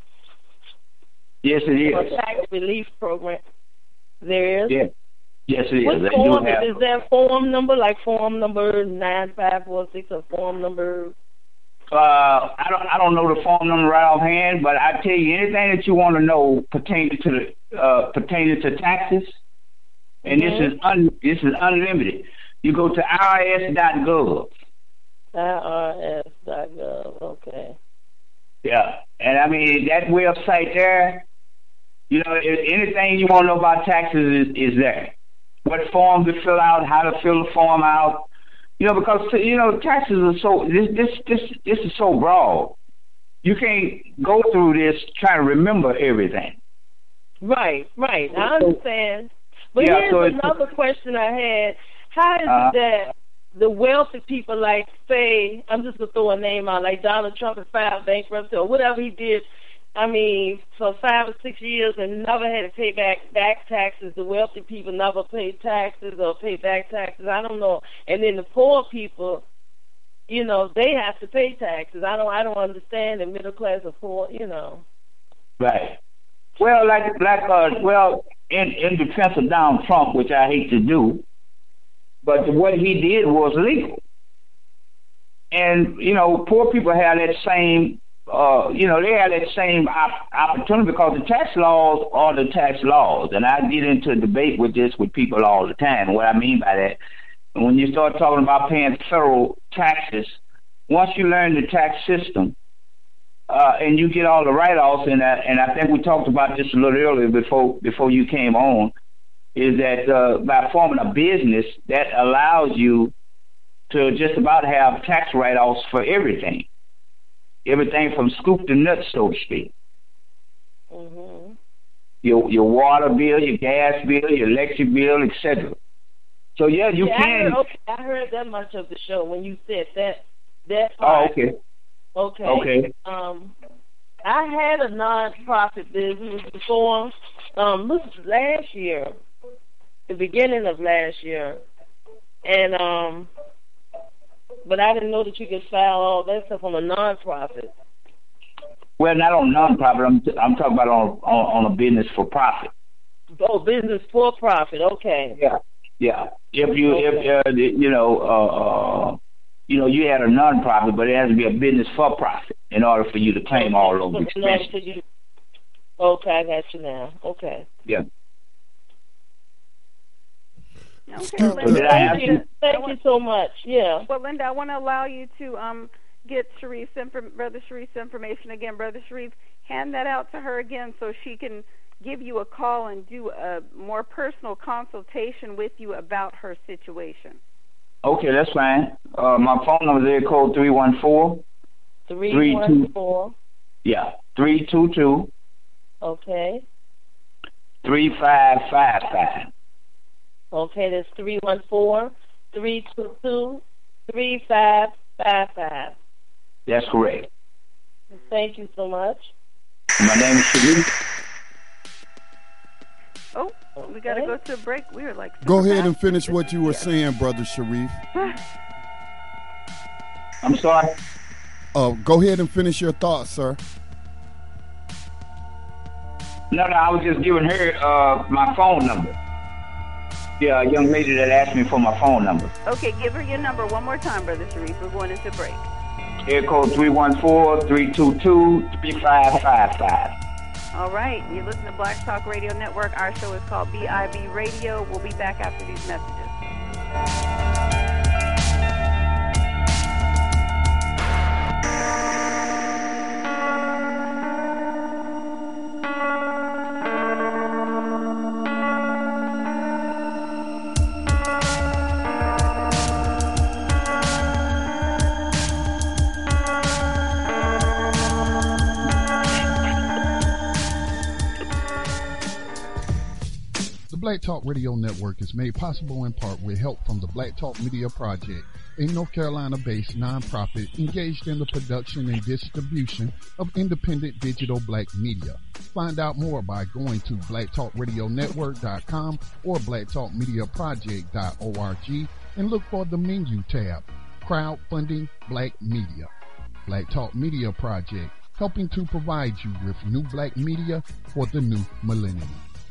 Yes, it Or is. a tax relief program? There is? Yeah. Yes, it is. What They form do have. is there? A form number like form number nine five four six or form number? Uh, I don't. I don't know the phone number right offhand, but I tell you anything that you want to know pertaining to the uh, pertaining to taxes, and Mhm. this is un, this is unlimited. You go to I R S dot gov. I R S dot gov. Okay. Yeah, and I mean that website there. You know, if anything you want to know about taxes is, is there. What form to fill out, how to fill the form out. You know, because you know taxes are so this this this this is so broad. You can't go through this trying to remember everything. Right, right. I understand. But Yeah, here's so it's- another question I had. How is Uh-huh. it that the wealthy people, like, say, I'm just going to throw a name out, like Donald Trump had filed bankruptcy or whatever he did, I mean, for five or six years and never had to pay back back taxes. The wealthy people never paid taxes or pay back taxes. I don't know. And then the poor people, you know, they have to pay taxes. I don't I don't understand the middle class or poor, you know. Right. Well, like like uh, well, in in defense of Donald Trump, which I hate to do, but what he did was legal. And you know, poor people have that same. Uh, you know, they have that same op- opportunity because the tax laws are the tax laws. And I get into a debate with this with people all the time. What I mean by that, when you start talking about paying federal taxes, once you learn the tax system uh, and you get all the write-offs, and I, and I think we talked about this a little earlier before before you came on, is that uh, by forming a business, that allows you to just about have tax write-offs for everything. Everything from scoop to nuts, so to speak. Mm-hmm. Your your water bill, your gas bill, your electric bill, et cetera. So yeah, you yeah, can. I heard, okay, I heard that much of the show when you said that. That Oh, part. okay. Okay. Okay. Um, I had a non-profit business before. Um, this was last year, the beginning of last year, and um. But I didn't know that you could file all that stuff on a non-profit. Well, not on non-profit. I'm I'm talking about on on, on a business for profit. Oh, business for profit. Okay. Yeah. Yeah. If you Okay. if uh, you know uh, uh you know you had a non-profit, but it has to be a business for profit in order for you to claim all those In order expenses. for you- Okay, I got you now. Okay. Yeah. Okay, Excuse- Linda, Did I ask Thank you? you. Thank you so much. Yeah. Well, Linda, I want to allow you to um, get Sharice's infor- Brother Sharice's information again. Brother Sharif, hand that out to her again so she can give you a call and do a more personal consultation with you about her situation. Okay, that's fine. Uh, my phone number is code three one four. Three one four. Yeah, three two two Okay. three five five five. Okay, that's three one four three two two three five five five. That's correct. Thank you so much. My name is Sharif. Oh, we got to Okay. go to a break. We were like Go super ahead and fast. finish what you were saying, Brother Sharif. I'm sorry. Uh, go ahead and finish your thoughts, sir. No, no, I was just giving her uh, my phone number. Yeah, a young lady that asked me for my phone number. Okay, give her your number one more time, Brother Sharif. We're going into break. Air code three one four three two two three five five five. All right, you listen to Black Talk Radio Network. Our show is called B I B Radio. We'll be back after these messages. The Black Talk Radio Network is made possible in part with help from the Black Talk Media Project, a North Carolina-based nonprofit engaged in the production and distribution of independent digital black media. Find out more by going to black talk radio network dot com or black talk media project dot org and look for the menu tab, Crowdfunding Black Media. Black Talk Media Project, helping to provide you with new black media for the new millennium.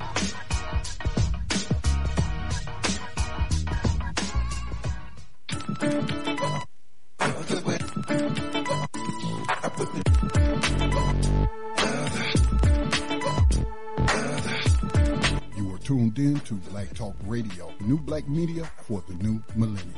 You are tuned in to Black Talk Radio, new black media for the new millennium.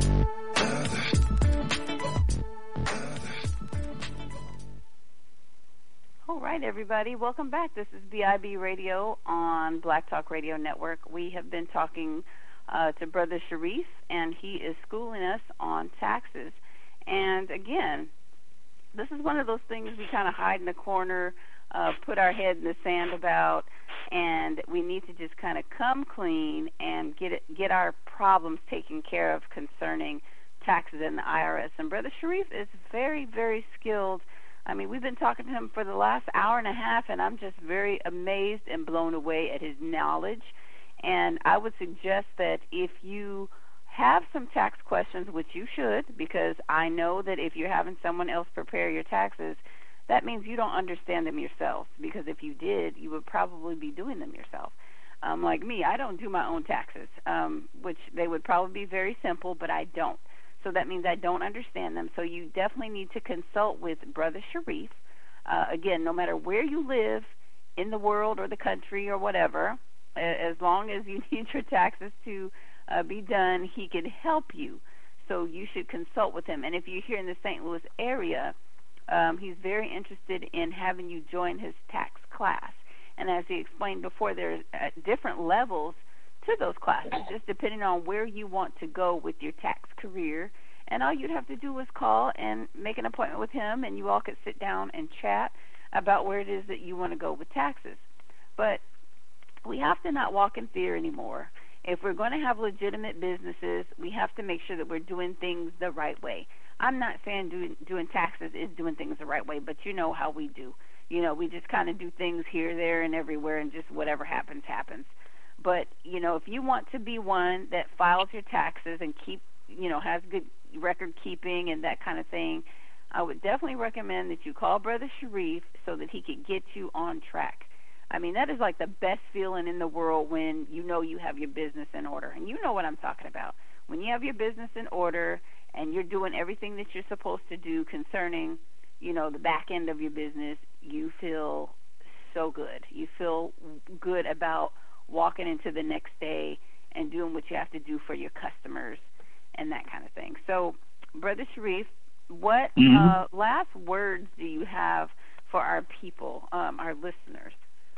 All right, everybody. Welcome back. This is B I B Radio on Black Talk Radio Network. We have been talking uh, to Brother Sharif, and he is schooling us on taxes. And, again, this is one of those things we kind of hide in the corner, uh, put our head in the sand about, and we need to just kind of come clean and get it, get our problems taken care of concerning taxes and the I R S. And Brother Sharif is very, very skilled. I mean, we've been talking to him for the last hour and a half, and I'm just very amazed and blown away at his knowledge. And I would suggest that if you have some tax questions, which you should, because I know that if you're having someone else prepare your taxes, that means you don't understand them yourself, because if you did, you would probably be doing them yourself. Um, like me, I don't do my own taxes, um, which they would probably be very simple, but I don't. So that means I don't understand them. So you definitely need to consult with Brother Sharif. Uh, again, no matter where you live in the world or the country or whatever, as long as you need your taxes to uh, be done, he can help you. So you should consult with him. And if you're here in the Saint Louis area, um, he's very interested in having you join his tax class. And as he explained before, there's uh, different levels to those classes, just depending on where you want to go with your tax career. And all you'd have to do is call and make an appointment with him, and you all could sit down and chat about where it is that you want to go with taxes. But we have to not walk in fear anymore. If we're going to have legitimate businesses, we have to make sure that we're doing things the right way. I'm not saying doing, doing taxes is doing things the right way, but you know how we do. You know, we just kind of do things here, there, and everywhere, and just whatever happens, happens. But, you know, if you want to be one that files your taxes and keep, you know, has good record keeping and that kind of thing, I would definitely recommend that you call Brother Sharif so that he could get you on track. I mean, that is like the best feeling in the world when you know you have your business in order. And you know what I'm talking about. When you have your business in order and you're doing everything that you're supposed to do concerning, you know, the back end of your business, you feel so good. You feel good about walking into the next day and doing what you have to do for your customers and that kind of thing. So, Brother Sharif, what mm-hmm. uh, last words do you have for our people, um, our listeners?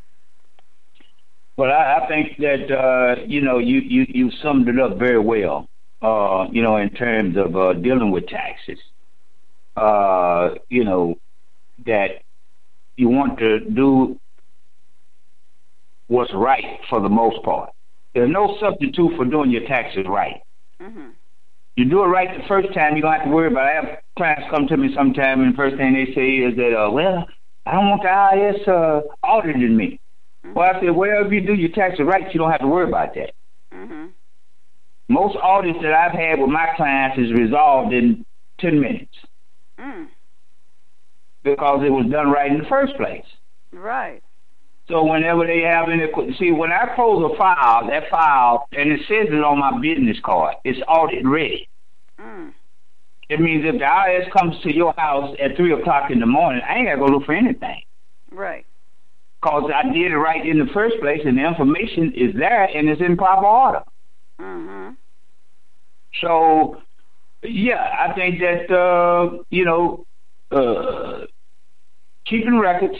Well, I, I think that, uh, you know, you, you, you summed it up very well, uh, you know, in terms of uh, dealing with taxes. Uh, you know, that you want to do what's right for the most part. There's no substitute for doing your taxes right. Mm-hmm. You do it right the first time, you don't have to worry about it. I have clients come to me sometime, and the first thing they say is that, uh, well, I don't want the I R S uh, auditing me. Mm-hmm. Well, I said, well, if you do your taxes right, you don't have to worry about that. Mm-hmm. Most audits that I've had with my clients is resolved in ten minutes. Mm. Because it was done right in the first place. Right. So whenever they have any, see, when I close a file, that file, and it says it on my business card, it's audit ready. Mm. It means if the I R S comes to your house at three o'clock in the morning, I ain't got to go look for anything. Right. Because I did it right in the first place, and the information is there, and it's in proper order. Mm-hmm. So, yeah, I think that, uh, you know, uh, keeping records,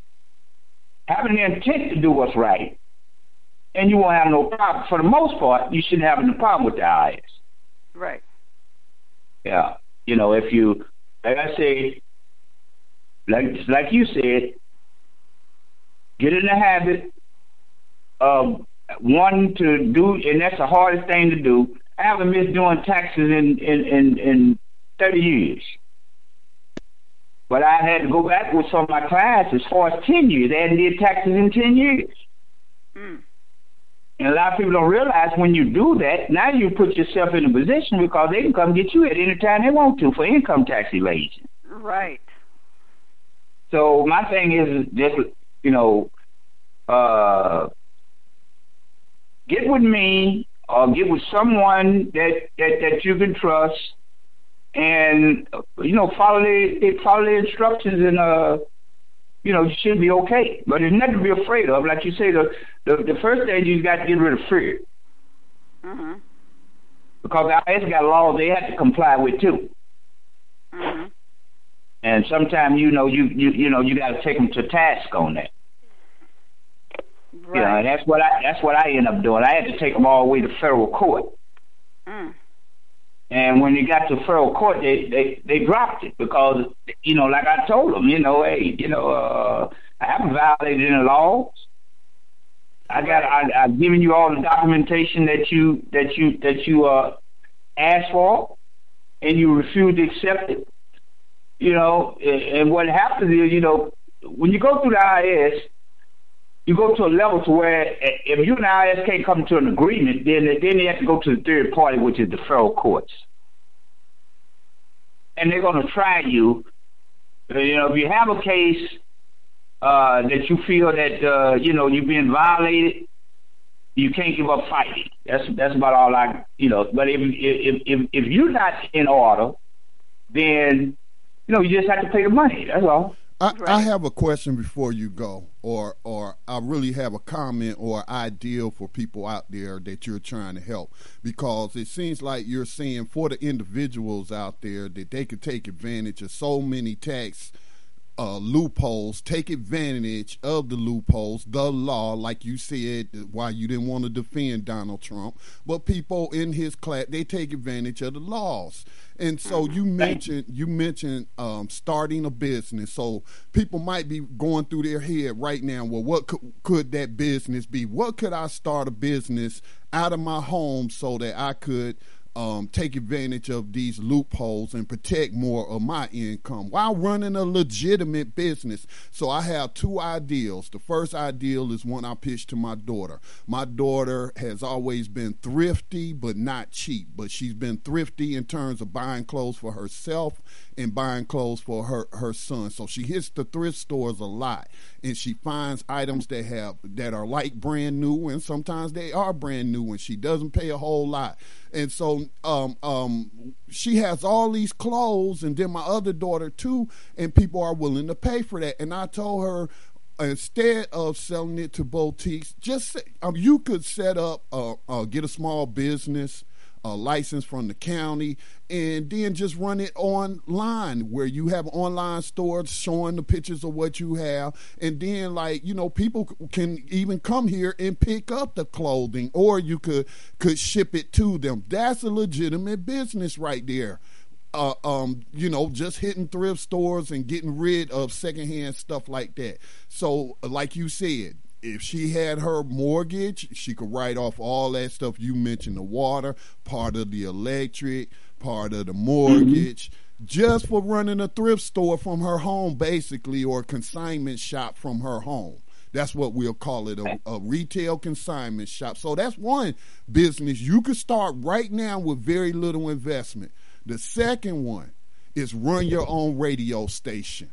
having the intent to do what's right, and you won't have no problem. For the most part, you shouldn't have no problem with the I R S. Right. Yeah. You know, if you, like I say, like like you said, get in the habit of wanting to do, and that's the hardest thing to do. I haven't missed doing taxes in, in, in, in thirty years. But I had to go back with some of my clients as far as ten years. They hadn't did taxes in ten years. Mm. And a lot of people don't realize when you do that, now you put yourself in a position because they can come get you at any time they want to for income tax evasion. Right. So my thing is just, you know, uh, get with me or get with someone that, that, that you can trust and, you know, follow the, follow the instructions and, uh, you know, you should be okay. But there's nothing to be afraid of. Like you say, the the, the first thing you got to get rid of fear. Mm-hmm. Because the I R S got laws they have to comply with too. Mm-hmm. And sometimes, you know, you, you you know, you got to take them to task on that. Right. You know, and that's what I that's what I end up doing. I had to take them all the way to federal court. Mm. And when they got to federal court, they, they, they dropped it because, you know, like I told them, you know, hey, you know, uh, I haven't violated any laws. I got, I, I've given you all the documentation that you that you that you uh asked for, and you refuse to accept it. You know, and what happens is, you know, when you go through the I R S, you go to a level to where if you and the I R S can't come to an agreement, then then you have to go to the third party, which is the federal courts, and they're going to try you. You know, if you have a case uh, that you feel that uh, you know you're being violated, you can't give up fighting. That's that's about all I, you know. But if if if if you're not in order, then you know you just have to pay the money. That's all. I, I have a question before you go, or or I really have a comment or ideal for people out there that you're trying to help, because it seems like you're saying for the individuals out there that they could take advantage of so many tax uh, loopholes, take advantage of the loopholes, the law, like you said, why you didn't want to defend Donald Trump, but people in his class, they take advantage of the laws. And so you mentioned you mentioned um, starting a business. So people might be going through their head right now, well, what could, could that business be? What could I start a business out of my home so that I could um, take advantage of these loopholes and protect more of my income while running a legitimate business? So I have two ideals. The first ideal is one I pitched to my daughter. My daughter has always been thrifty, but not cheap. But she's been thrifty in terms of buying clothes for herself and buying clothes for her, her son. So she hits the thrift stores a lot, and she finds items that have that are like brand new, and sometimes they are brand new, and she doesn't pay a whole lot. And so um, um, she has all these clothes, and then my other daughter too, and people are willing to pay for that. And I told her, instead of selling it to boutiques, just um, you could set up, uh, uh, get a small business, a license from the county, and then just run it online where you have online stores showing the pictures of what you have. And then, like, you know, people can even come here and pick up the clothing, or you could could ship it to them. That's a legitimate business right there. Uh, um, you know, just hitting thrift stores and getting rid of secondhand stuff like that. So, like you said, if she had her mortgage, she could write off all that stuff you mentioned, the water, part of the electric, part of the mortgage, mm-hmm. just for running a thrift store from her home, basically, or a consignment shop from her home. That's what we'll call it, a, a retail consignment shop. So that's one business you could start right now with very little investment. The second one is run your own radio station.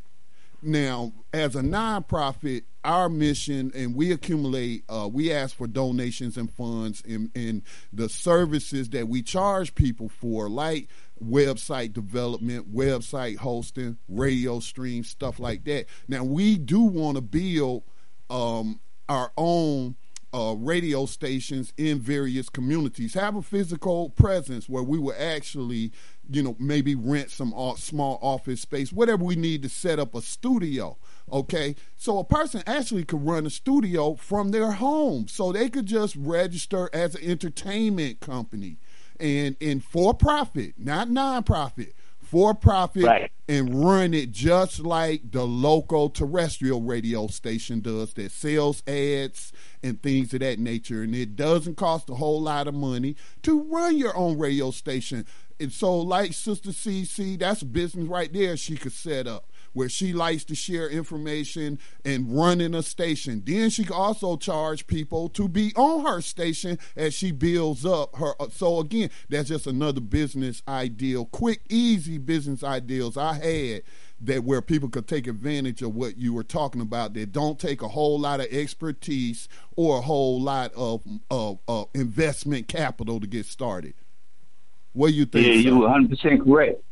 Now, as a nonprofit, our mission, and we accumulate, uh, we ask for donations and funds in, in the services that we charge people for, like website development, website hosting, radio streams, stuff like that. Now, we do want to build um, our own uh, radio stations in various communities, have a physical presence where we will actually, you know, maybe rent some small office space, whatever we need to set up a studio, okay? So a person actually could run a studio from their home. So they could just register as an entertainment company and in for profit, not nonprofit, for profit, right. and run it just like the local terrestrial radio station does that sells ads and things of that nature. And it doesn't cost a whole lot of money to run your own radio station. And so like Sister C C, that's a business right there she could set up, where she likes to share information and running a station. Then she can also charge people to be on her station as she builds up her. So again, that's just another business ideal, quick, easy business ideals I had that where people could take advantage of what you were talking about, that don't take a whole lot of expertise or a whole lot of, of, of investment capital to get started. What do you think? Yeah, sir? you're one hundred percent correct.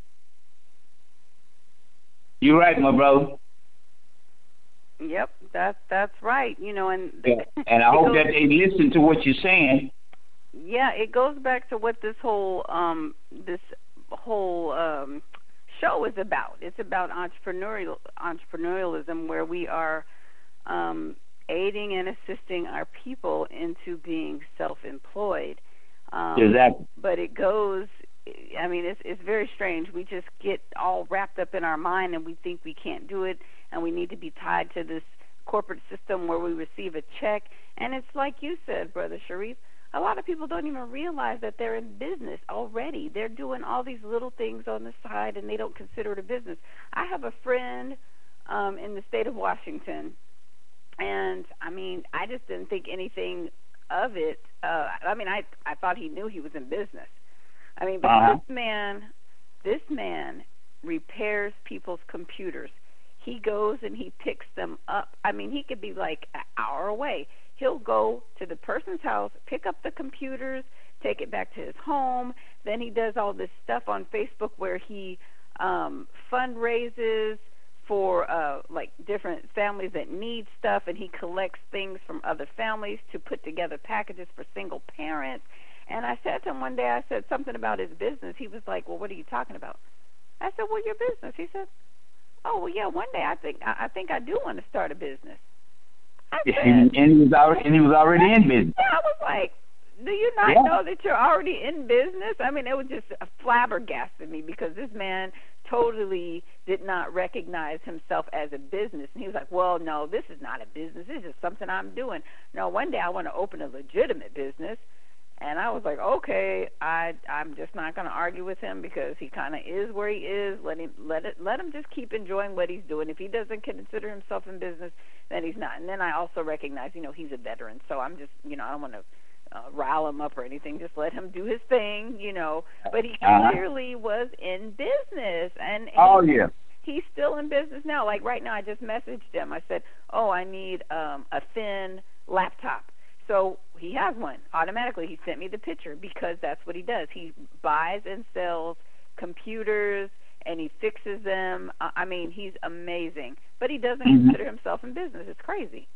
You're right, my brother. Yep, that's that's right. You know, and Yeah. And I hope goes, that they listen to what you're saying. Yeah, it goes back to what this whole um, this whole um, show is about. It's about entrepreneurial entrepreneurialism, where we are um, aiding and assisting our people into being self-employed. Um, Exactly. But it goes, I mean, it's it's very strange. We just get all wrapped up in our mind, and we think we can't do it, and we need to be tied to this corporate system where we receive a check. And it's like you said, Brother Sharif, a lot of people don't even realize that they're in business already. They're doing all these little things on the side, and they don't consider it a business. I have a friend um, in the state of Washington, and, I mean, I just didn't think anything of it. Uh, I mean, I I thought he knew he was in business. I mean, but uh-huh. this man, this man repairs people's computers. He goes and he picks them up. I mean, he could be like an hour away. He'll go to the person's house, pick up the computers, take it back to his home. Then he does all this stuff on Facebook where he um, fundraises for uh, like different families that need stuff, and he collects things from other families to put together packages for single parents. And I said to him one day, I said something about his business. He was like, well, what are you talking about? I said, well, your business. He said, oh, well, yeah, one day I think I, I think I do want to start a business. I said, and, and he was already and he was already in business. Yeah, I was like, do you not yeah. know that you're already in business? I mean, it was just flabbergasted me, because this man totally did not recognize himself as a business. And he was like, well, no, this is not a business. This is something I'm doing. No, one day I want to open a legitimate business. And I was like, okay, I, I'm just not going to argue with him, because he kind of is where he is. Let him let it let him just keep enjoying what he's doing. If he doesn't consider himself in business, then he's not. And then I also recognize, you know, he's a veteran. So I'm just, you know, I don't want to uh, rile him up or anything. Just let him do his thing, you know. But he uh-huh. clearly was in business. And oh, he, yeah. he's still in business now. Like right now, I just messaged him. I said, oh, I need um, a thin laptop. So he has one. Automatically, he sent me the picture, because that's what he does. He buys and sells computers, and he fixes them. I mean, he's amazing. But he doesn't mm-hmm. consider himself in business. It's crazy.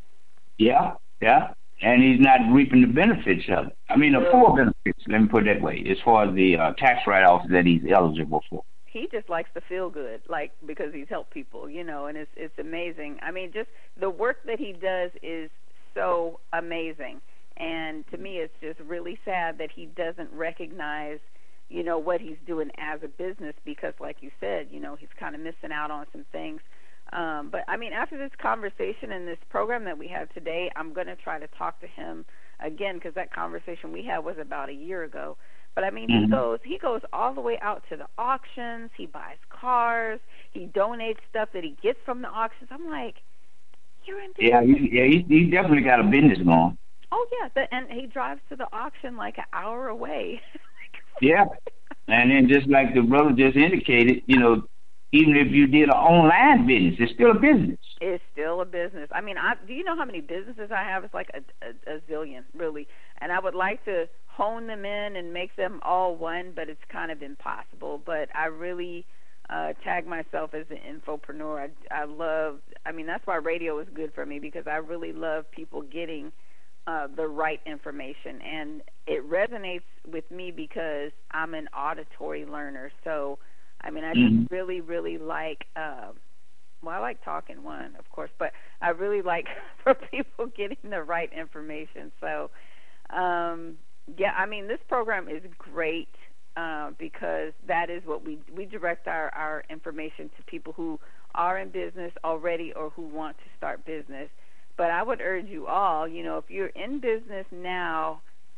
Yeah, yeah. And he's not reaping the benefits of it. I mean, the full benefits, let me put it that way, as far as the uh, tax write-offs that he's eligible for. He just likes to feel good, like, because he's helped people, you know, and it's it's amazing. I mean, just the work that he does is so amazing. And to me, it's just really sad that he doesn't recognize, you know, what he's doing as a business, because, like you said, you know, he's kind of missing out on some things. Um, but, I mean, after this conversation and this program that we have today, I'm going to try to talk to him again, because that conversation we had was about a year ago. But, I mean, mm-hmm. he goes he goes all the way out to the auctions. He buys cars. He donates stuff that he gets from the auctions. I'm like, you're in business. Yeah, he, yeah, he's, he's definitely got a business going. Oh, yeah, the, and he drives to the auction like an hour away. Yeah, and then just like the brother just indicated, you know, even if you did an online business, it's still a business. It's still a business. I mean, I, do you know how many businesses I have? It's like a, a, a zillion, really. And I would like to hone them in and make them all one, but it's kind of impossible. But I really uh, tag myself as an infopreneur. I, I love, I mean, that's why radio is good for me, because I really love people getting uh, the right information. And it resonates with me because I'm an auditory learner. So, I mean, I just mm-hmm. really, really like, uh, well, I like talking, one, of course, but I really like for people getting the right information. So, um, yeah, I mean, this program is great. uh, because that is what we we direct our, our information to people who are in business already or who want to start business. But I would urge you all, you know, if you're in business now,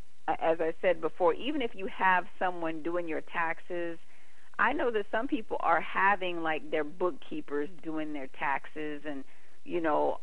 as I said before, even if you have someone doing your taxes, I know that some people are having like their bookkeepers doing their taxes, and you know,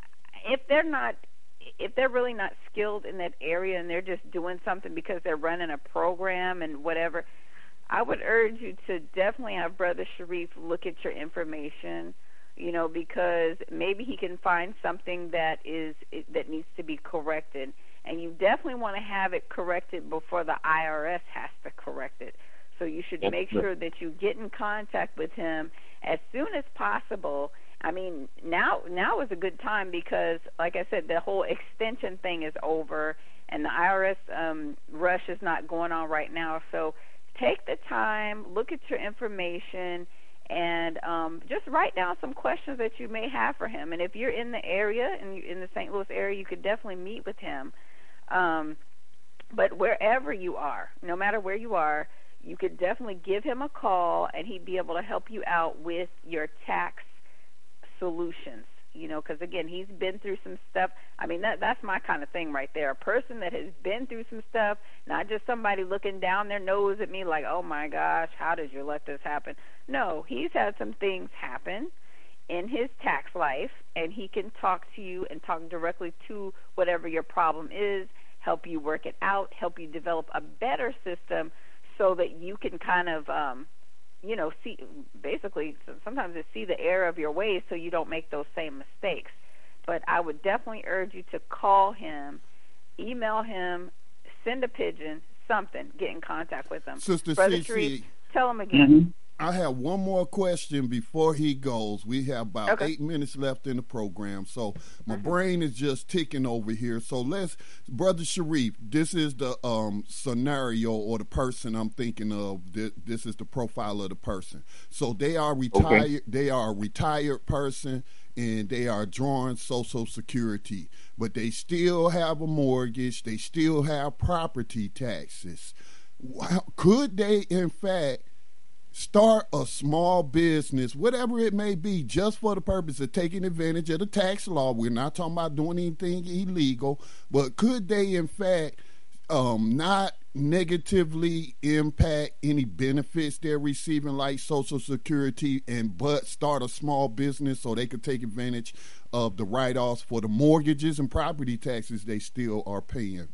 if they're not, if they're really not skilled in that area and they're just doing something because they're running a program and whatever, I would urge you to definitely have Brother Sharif look at your information, you know, because maybe he can find something that is that needs to be corrected, and you definitely want to have it corrected before the I R S has to correct it. So you should make sure that you get in contact with him as soon as possible. I mean, now now is a good time because, like I said, the whole extension thing is over, and the I R S um, rush is not going on right now. So take the time, look at your information, and um, just write down some questions that you may have for him. And if you're in the area, in, in the Saint Louis area, you could definitely meet with him. Um, but wherever you are, no matter where you are, you could definitely give him a call, and he'd be able to help you out with your tax solutions, you know, because, again, he's been through some stuff. I mean, that that's my kind of thing right there, a person that has been through some stuff, not just somebody looking down their nose at me like, oh, my gosh, how did you let this happen? No, he's had some things happen in his tax life, and he can talk to you and talk directly to whatever your problem is, help you work it out, help you develop a better system so that you can kind of, um, you know, see, basically, sometimes it's see the error of your ways so you don't make those same mistakes. But I would definitely urge you to call him, email him, send a pigeon, something, get in contact with him. Sister Brother C C, Sharif, tell him again. Mm-hmm. I have one more question before he goes. We have about Okay. eight minutes left in the program, so my Mm-hmm. brain is just ticking over here. So let's, Brother Sharif, this is the um, scenario or the person I'm thinking of. This, this is the profile of the person. So they are retired. Okay. They are a retired person, and they are drawing Social Security, but they still have a mortgage. They still have property taxes. Wow. Could they, in fact, start a small business, whatever it may be, just for the purpose of taking advantage of the tax law? We're not talking about doing anything illegal, but could they, in fact, um, not negatively impact any benefits they're receiving, like Social Security, and but start a small business so they could take advantage of the write-offs for the mortgages and property taxes they still are paying?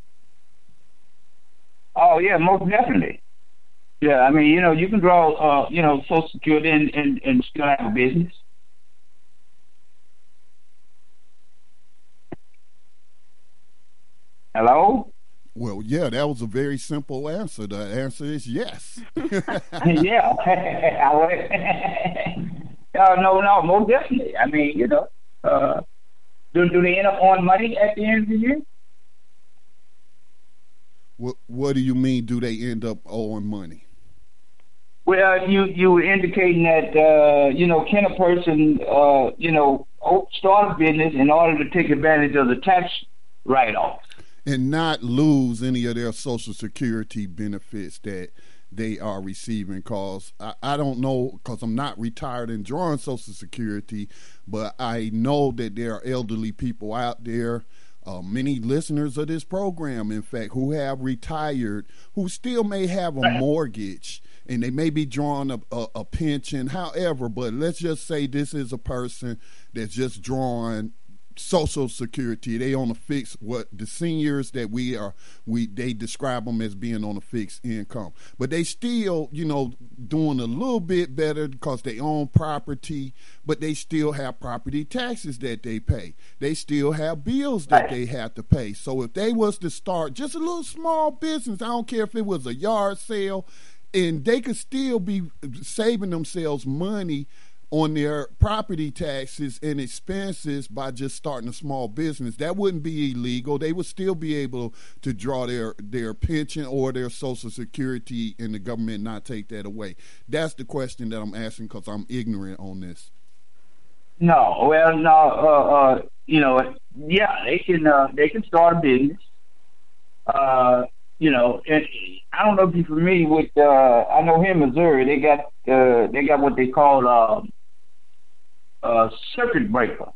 Oh, yeah, most definitely. Yeah, I mean, you know, you can draw, uh, you know, Social Security and, and, and still have a business. Hello? Well, yeah, that was a very simple answer. The answer is yes. Yeah. I would- uh, no, no, most definitely. I mean, you know, uh, do, do they end up on money at the end of the year? What, what do you mean, do they end up owing money? Well, you you were indicating that uh, you know, can a person uh, you know, start a business in order to take advantage of the tax write-off and not lose any of their Social Security benefits that they are receiving? Cause I, I don't know, cause I'm not retired and drawing Social Security, but I know that there are elderly people out there. Uh, many listeners of this program, in fact, who have retired, who still may have a mortgage, and they may be drawing a, a, a pension. However, but let's just say this is a person that's just drawing Social Security. They on a fixed, what the seniors that we are, we they describe them as being on a fixed income, but they still, you know, doing a little bit better because they own property, but they still have property taxes that they pay. They still have bills that they have to pay. So if they was to start just a little small business, I don't care if it was a yard sale, and they could still be saving themselves money on their property taxes and expenses by just starting a small business. That wouldn't be illegal. They would still be able to draw their, their pension or their Social Security, and the government not take that away. That's the question that I'm asking, because I'm ignorant on this. No, well, no, uh, uh, you know, yeah, they can uh, they can start a business. Uh, you know, and I don't know if you're familiar with. Uh, I know here in Missouri, they got uh, they got what they call uh, a circuit breaker,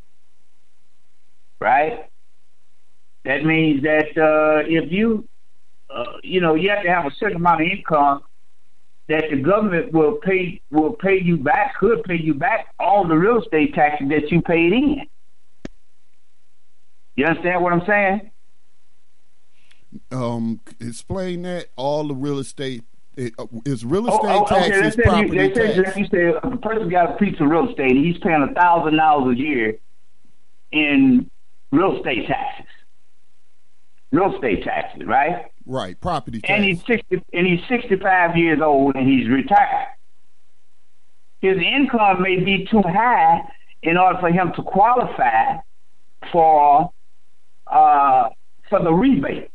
right? That means that uh, if you, uh, you know, you have to have a certain amount of income that the government will pay will pay you back, could pay you back all the real estate taxes that you paid in. You understand what I'm saying? Um, explain that. All the real estate it, uh, is real estate oh, oh, okay. taxes, Let's property say you, tax. Let's say you say a person got a piece of real estate. And he's paying a thousand dollars a year in real estate taxes. Real estate taxes, right? Right, property tax. And he's sixty, and he's sixty-five years old, and he's retired. His income may be too high in order for him to qualify for uh, for the rebate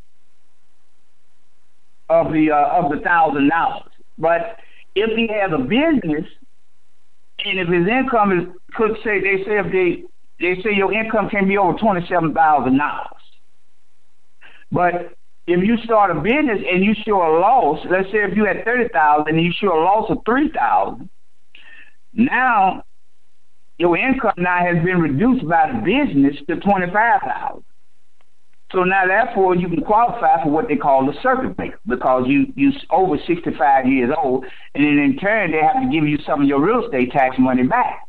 of the uh, of the thousand dollars. But if he has a business, and if his income is, could say they say if they they say your income can be over twenty-seven thousand dollars. But if you start a business and you show a loss, let's say if you had thirty thousand and you show a loss of three thousand, now your income now has been reduced by the business to twenty-five thousand. So now therefore you can qualify for what they call the circuit breaker, because you you over sixty-five years old, and then in turn they have to give you some of your real estate tax money back.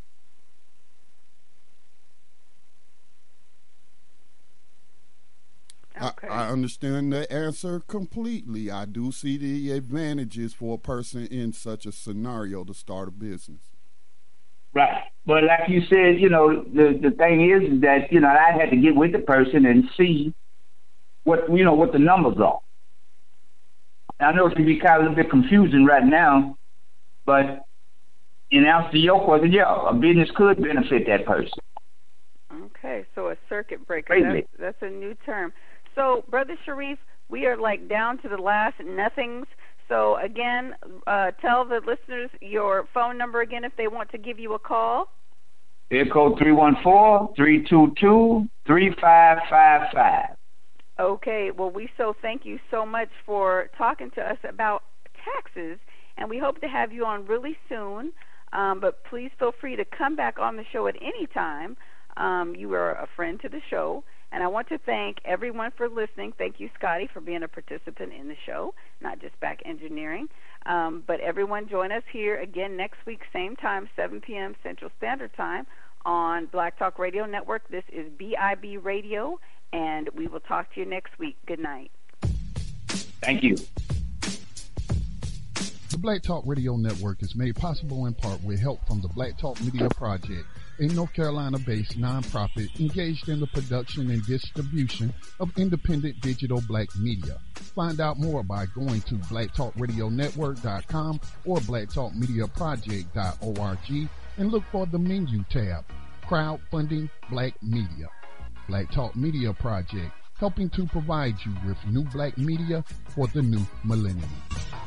Okay. I, I understand the answer completely. I do see the advantages for a person in such a scenario to start a business. Right. But like you said, you know, the, the thing is that, you know, I had to get with the person and see what, you know, what the numbers are. I know it can be kind of a bit confusing right now, but in answer to your question, yeah, a business could benefit that person. Okay, so a circuit breaker, that's, that's a new term. So, Brother Sharif, we are like down to the last nothings. So, again, uh, tell the listeners your phone number again if they want to give you a call. Air code three one four, three two two, three five five five. Okay, well, we so thank you so much for talking to us about taxes, and we hope to have you on really soon. Um, but please feel free to come back on the show at any time. Um, you are a friend to the show. And I want to thank everyone for listening. Thank you, Scotty, for being a participant in the show, not just back engineering. Um, but everyone join us here again next week, same time, seven p.m. Central Standard Time on Black Talk Radio Network. This is B I B Radio, and we will talk to you next week. Good night. Thank you. The Black Talk Radio Network is made possible in part with help from the Black Talk Media Project, a North Carolina-based nonprofit engaged in the production and distribution of independent digital black media. Find out more by going to black talk radio network dot com or black talk media project dot org and look for the menu tab, Crowdfunding Black Media. Black Talk Media Project, helping to provide you with new black media for the new millennium.